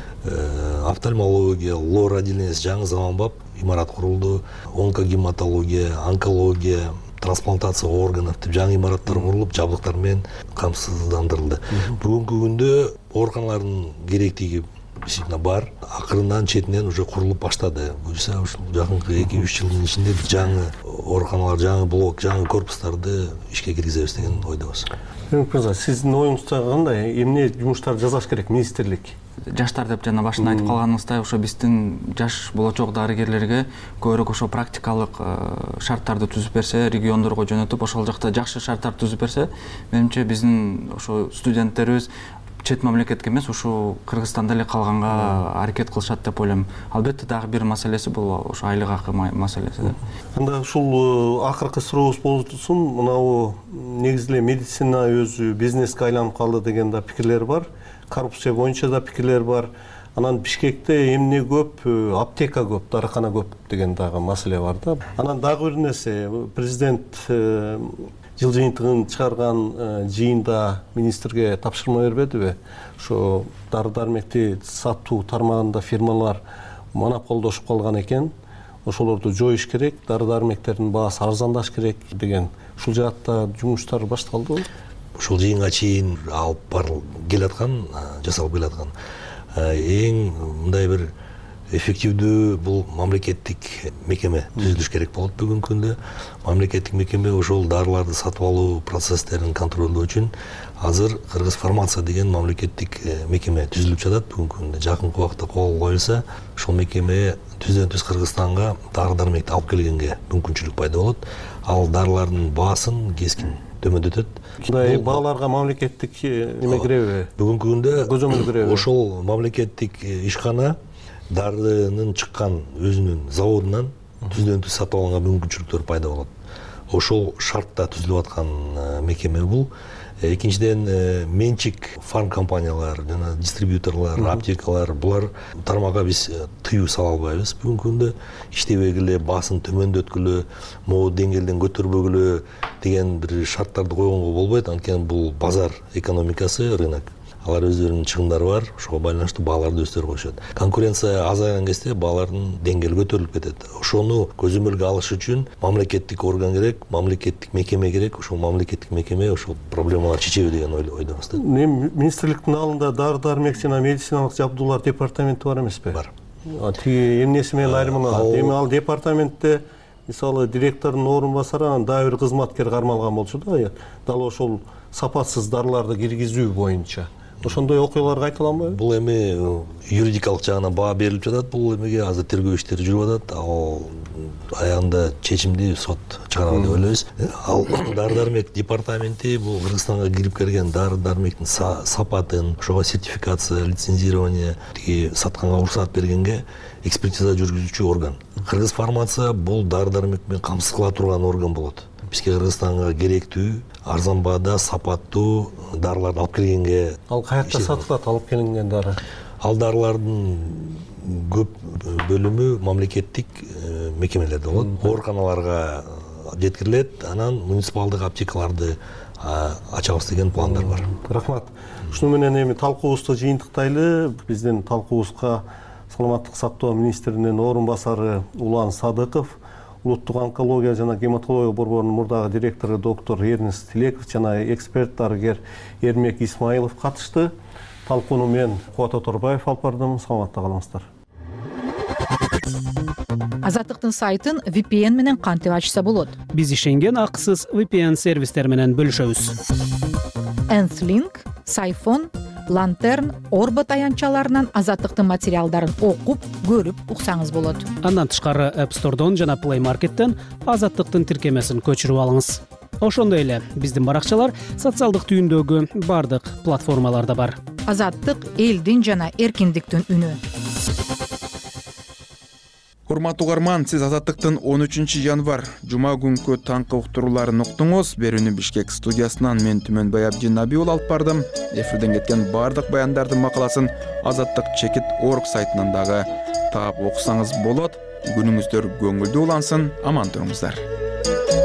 Офтальмология, лор отделениеси жаңы заманбап имарат курулду. Онкогематология, онкология, трансплантация органов деп жаңы имараттар курулуп, жабдыктар менен камсыздандырылды. Бүгүнкү күндө ооруканалардын керектиги действительно бар. Акырындан четинен уже курулуп баштады. Буюрса ушул жакынкы эки үч жылдын ичинде жаңы ооруканалар, жаңы блок, жаңы корпустарды ишке киргизебиз деген ойдобуз. Мырза, сиздин оюңузда кандай? Эмне жумуштар жасаш керек министрлик? Жаштар деп жана башында айтып калганыңыздай, ошо биздин жаш болочок дарыгерлерге көбүрөөк ошо практикалык шарттарды түзүп берсе, региондорго жөнөтүп, ошол жакта жакшы шарттар түзүп берсе, менимче биздин ошо студенттерибиз чет мамлекетке эмес, ушу Кыргызстанда эле калганга аракет кылышат деп ойлойм. Албетте дагы бир маселеси бул ошо айлык акы маселеси. Анда ушул акыркы сурообуз болсун, мынабу негизи эле медицина өзү бизнеске айланып калды деген да пикирлер бар. Коррупция боюнча да пикирлер бар. Анан Бишкекте эмне көп, аптека көп, дарыкана көп деген дагы маселе бар да. Анан дагы бир нерсе, президент жыл жыйынтыгын чыгарган жыйында министрге тапшырма бербедиби? Ошо дары-дармекти сатуу тармагында фирмалар монополдошуп калган экен. Ошолорду жоюш керек, дары-дармектердин баасы арзандаш керек деген. Ушул жаатта жумуштар башталдыбы? Ушул жыйынга чейин алып барылып келаткан, жасалып келаткан. Эң мындай бир эффективдүү бул мамлекеттик мекеме түзүлүш керек болот бүгүнкү күндө. Мамлекеттик мекеме ошол дарыларды сатып алуу процесстерин контролдоо үчүн азыр Кыргыз фармация деген мамлекеттик мекеме түзүлүп жатат бүгүнкү күндө. Жакынкы убакытта кол коюлса, ошол мекеме түздөн түз Кыргызстанга дары-дармекти алып келгенге мүмкүнчүлүк пайда болот. Ал дарылардын баасын кескин төмөндөтөт. Мындай бааларга мамлекеттик неме киреби? Бүгүнкү күндө көзөмөл киреби? Ошол мамлекеттик ишкана дарынын чыккан өзүнүн заводунан түздөн түз сатып алганга мүмкүнчүлүктөр пайда болот. Ошол шартта түзүлүп аткан мекеме бул. Экинчиден, менчик фарм компаниялар жана дистрибьюторлор, аптекалар, булар тармакка биз тыюу сала албайбыз. Бүгүнкү күндө иштебегиле, баасын төмөндөткүлө, могу деңгээлден көтөрбөгүлө деген бир шарттарды койгонго болбойт. Анткени бул базар экономикасы, рынок. Алар өздөрүнүн чыгымдары бар, ошого байланыштуу бааларды өздөрү коюшат. Конкуренция азайган кезде баалардын деңгээли көтөрүлүп кетет. Ошону көзөмөлгө алыш үчүн мамлекеттик орган керек, мамлекеттик мекеме керек. Ошол мамлекеттик мекеме ошол проблемаларды чечеби деген ойдобуз да. Министрликтин алдында дары-дармек жана медициналык жабдуулар департаменти бар эмеспи? Бар. Тиги эмнеси менен айырмаланат? Эми ал департаментте мисалы директордун орун басары анан дагы бир кызматкер кармалган болчу да, дал ошол сапатсыз дарыларды киргизүү боюнча. Ошондой окуялар кайталанбайбы? Бул эми юридикалык жагынан баа берилип жатат. Бул эмеге азыр тергөө иштери жүрүп атат. Ал аягында чечимди сот чыгарат деп ойлойбуз. Ал дары-дармек департаменти бул Кыргызстанга кирип келген дары-дармектин сапатын, ошого сертификация, лицензирование, тиги сатканга уруксат бергенге экспертиза жүргүзүүчү орган. Кыргыз фармация бул дары-дармек менен камсыз кыла турган орган болот. Бизге Кыргызстанга керектүү, арзан баада сапаттуу дарыларды алып келгенге. Ал каякта сатылат алып келинген дары? Ал дарылардын көп бөлүмү мамлекеттик мекемелерде болот. Ооруканаларга жеткирилет, анан муниципалдык аптекаларды ачабыз деген пландар бар. Рахмат. Ушуну менен эми талкуубузду жыйынтыктайлы. Биздин талкуубузга саламаттык сактоо министринин орун басары Улан Садыков, Улуттук онкология жана гематология борборунун мурдагы директору доктор Эрнест Тилеков жана эксперт дарыгер Эрмек Исмаилов катышты. Талкууну мен Кубат Оторбаев алып бардым. Саламатта калыңыздар. Азаттыктын сайтын ви пи эн менен кантип ачса болот? Биз ишенген акысыз ви пи эн сервистер менен бөлүшөбүз. Энслинк, Сайфон, Лантерн, Орбо таянчаларынан Азаттыктын материалдарын окуп, көрүп уксаңыз болот. Андан тышкары App Store'дон жана Play Market'тен Азаттыктын тиркемесин көчүрүп алыңыз. ошондой эле биздин баракчалар социалдык түйүндөгү бардык платформаларда бар. Азаттык элдин жана эркиндиктин үнү. Урматтуу угарман, сиз Азаттыктын он үчүнчү январь жума күнкү таңкы уктурууларын уктуңуз. Берүүнү Бишкек студиясынан мен Түмөнбай Абдинабий уулу алып бардым. Эфирден кеткен бардык баяндардын макаласын Азаттык чекит точка орг сайтынан дагы таап окусаңыз болот. Күнүңүздөр көңүлдүү улансын, аман туруңуздар.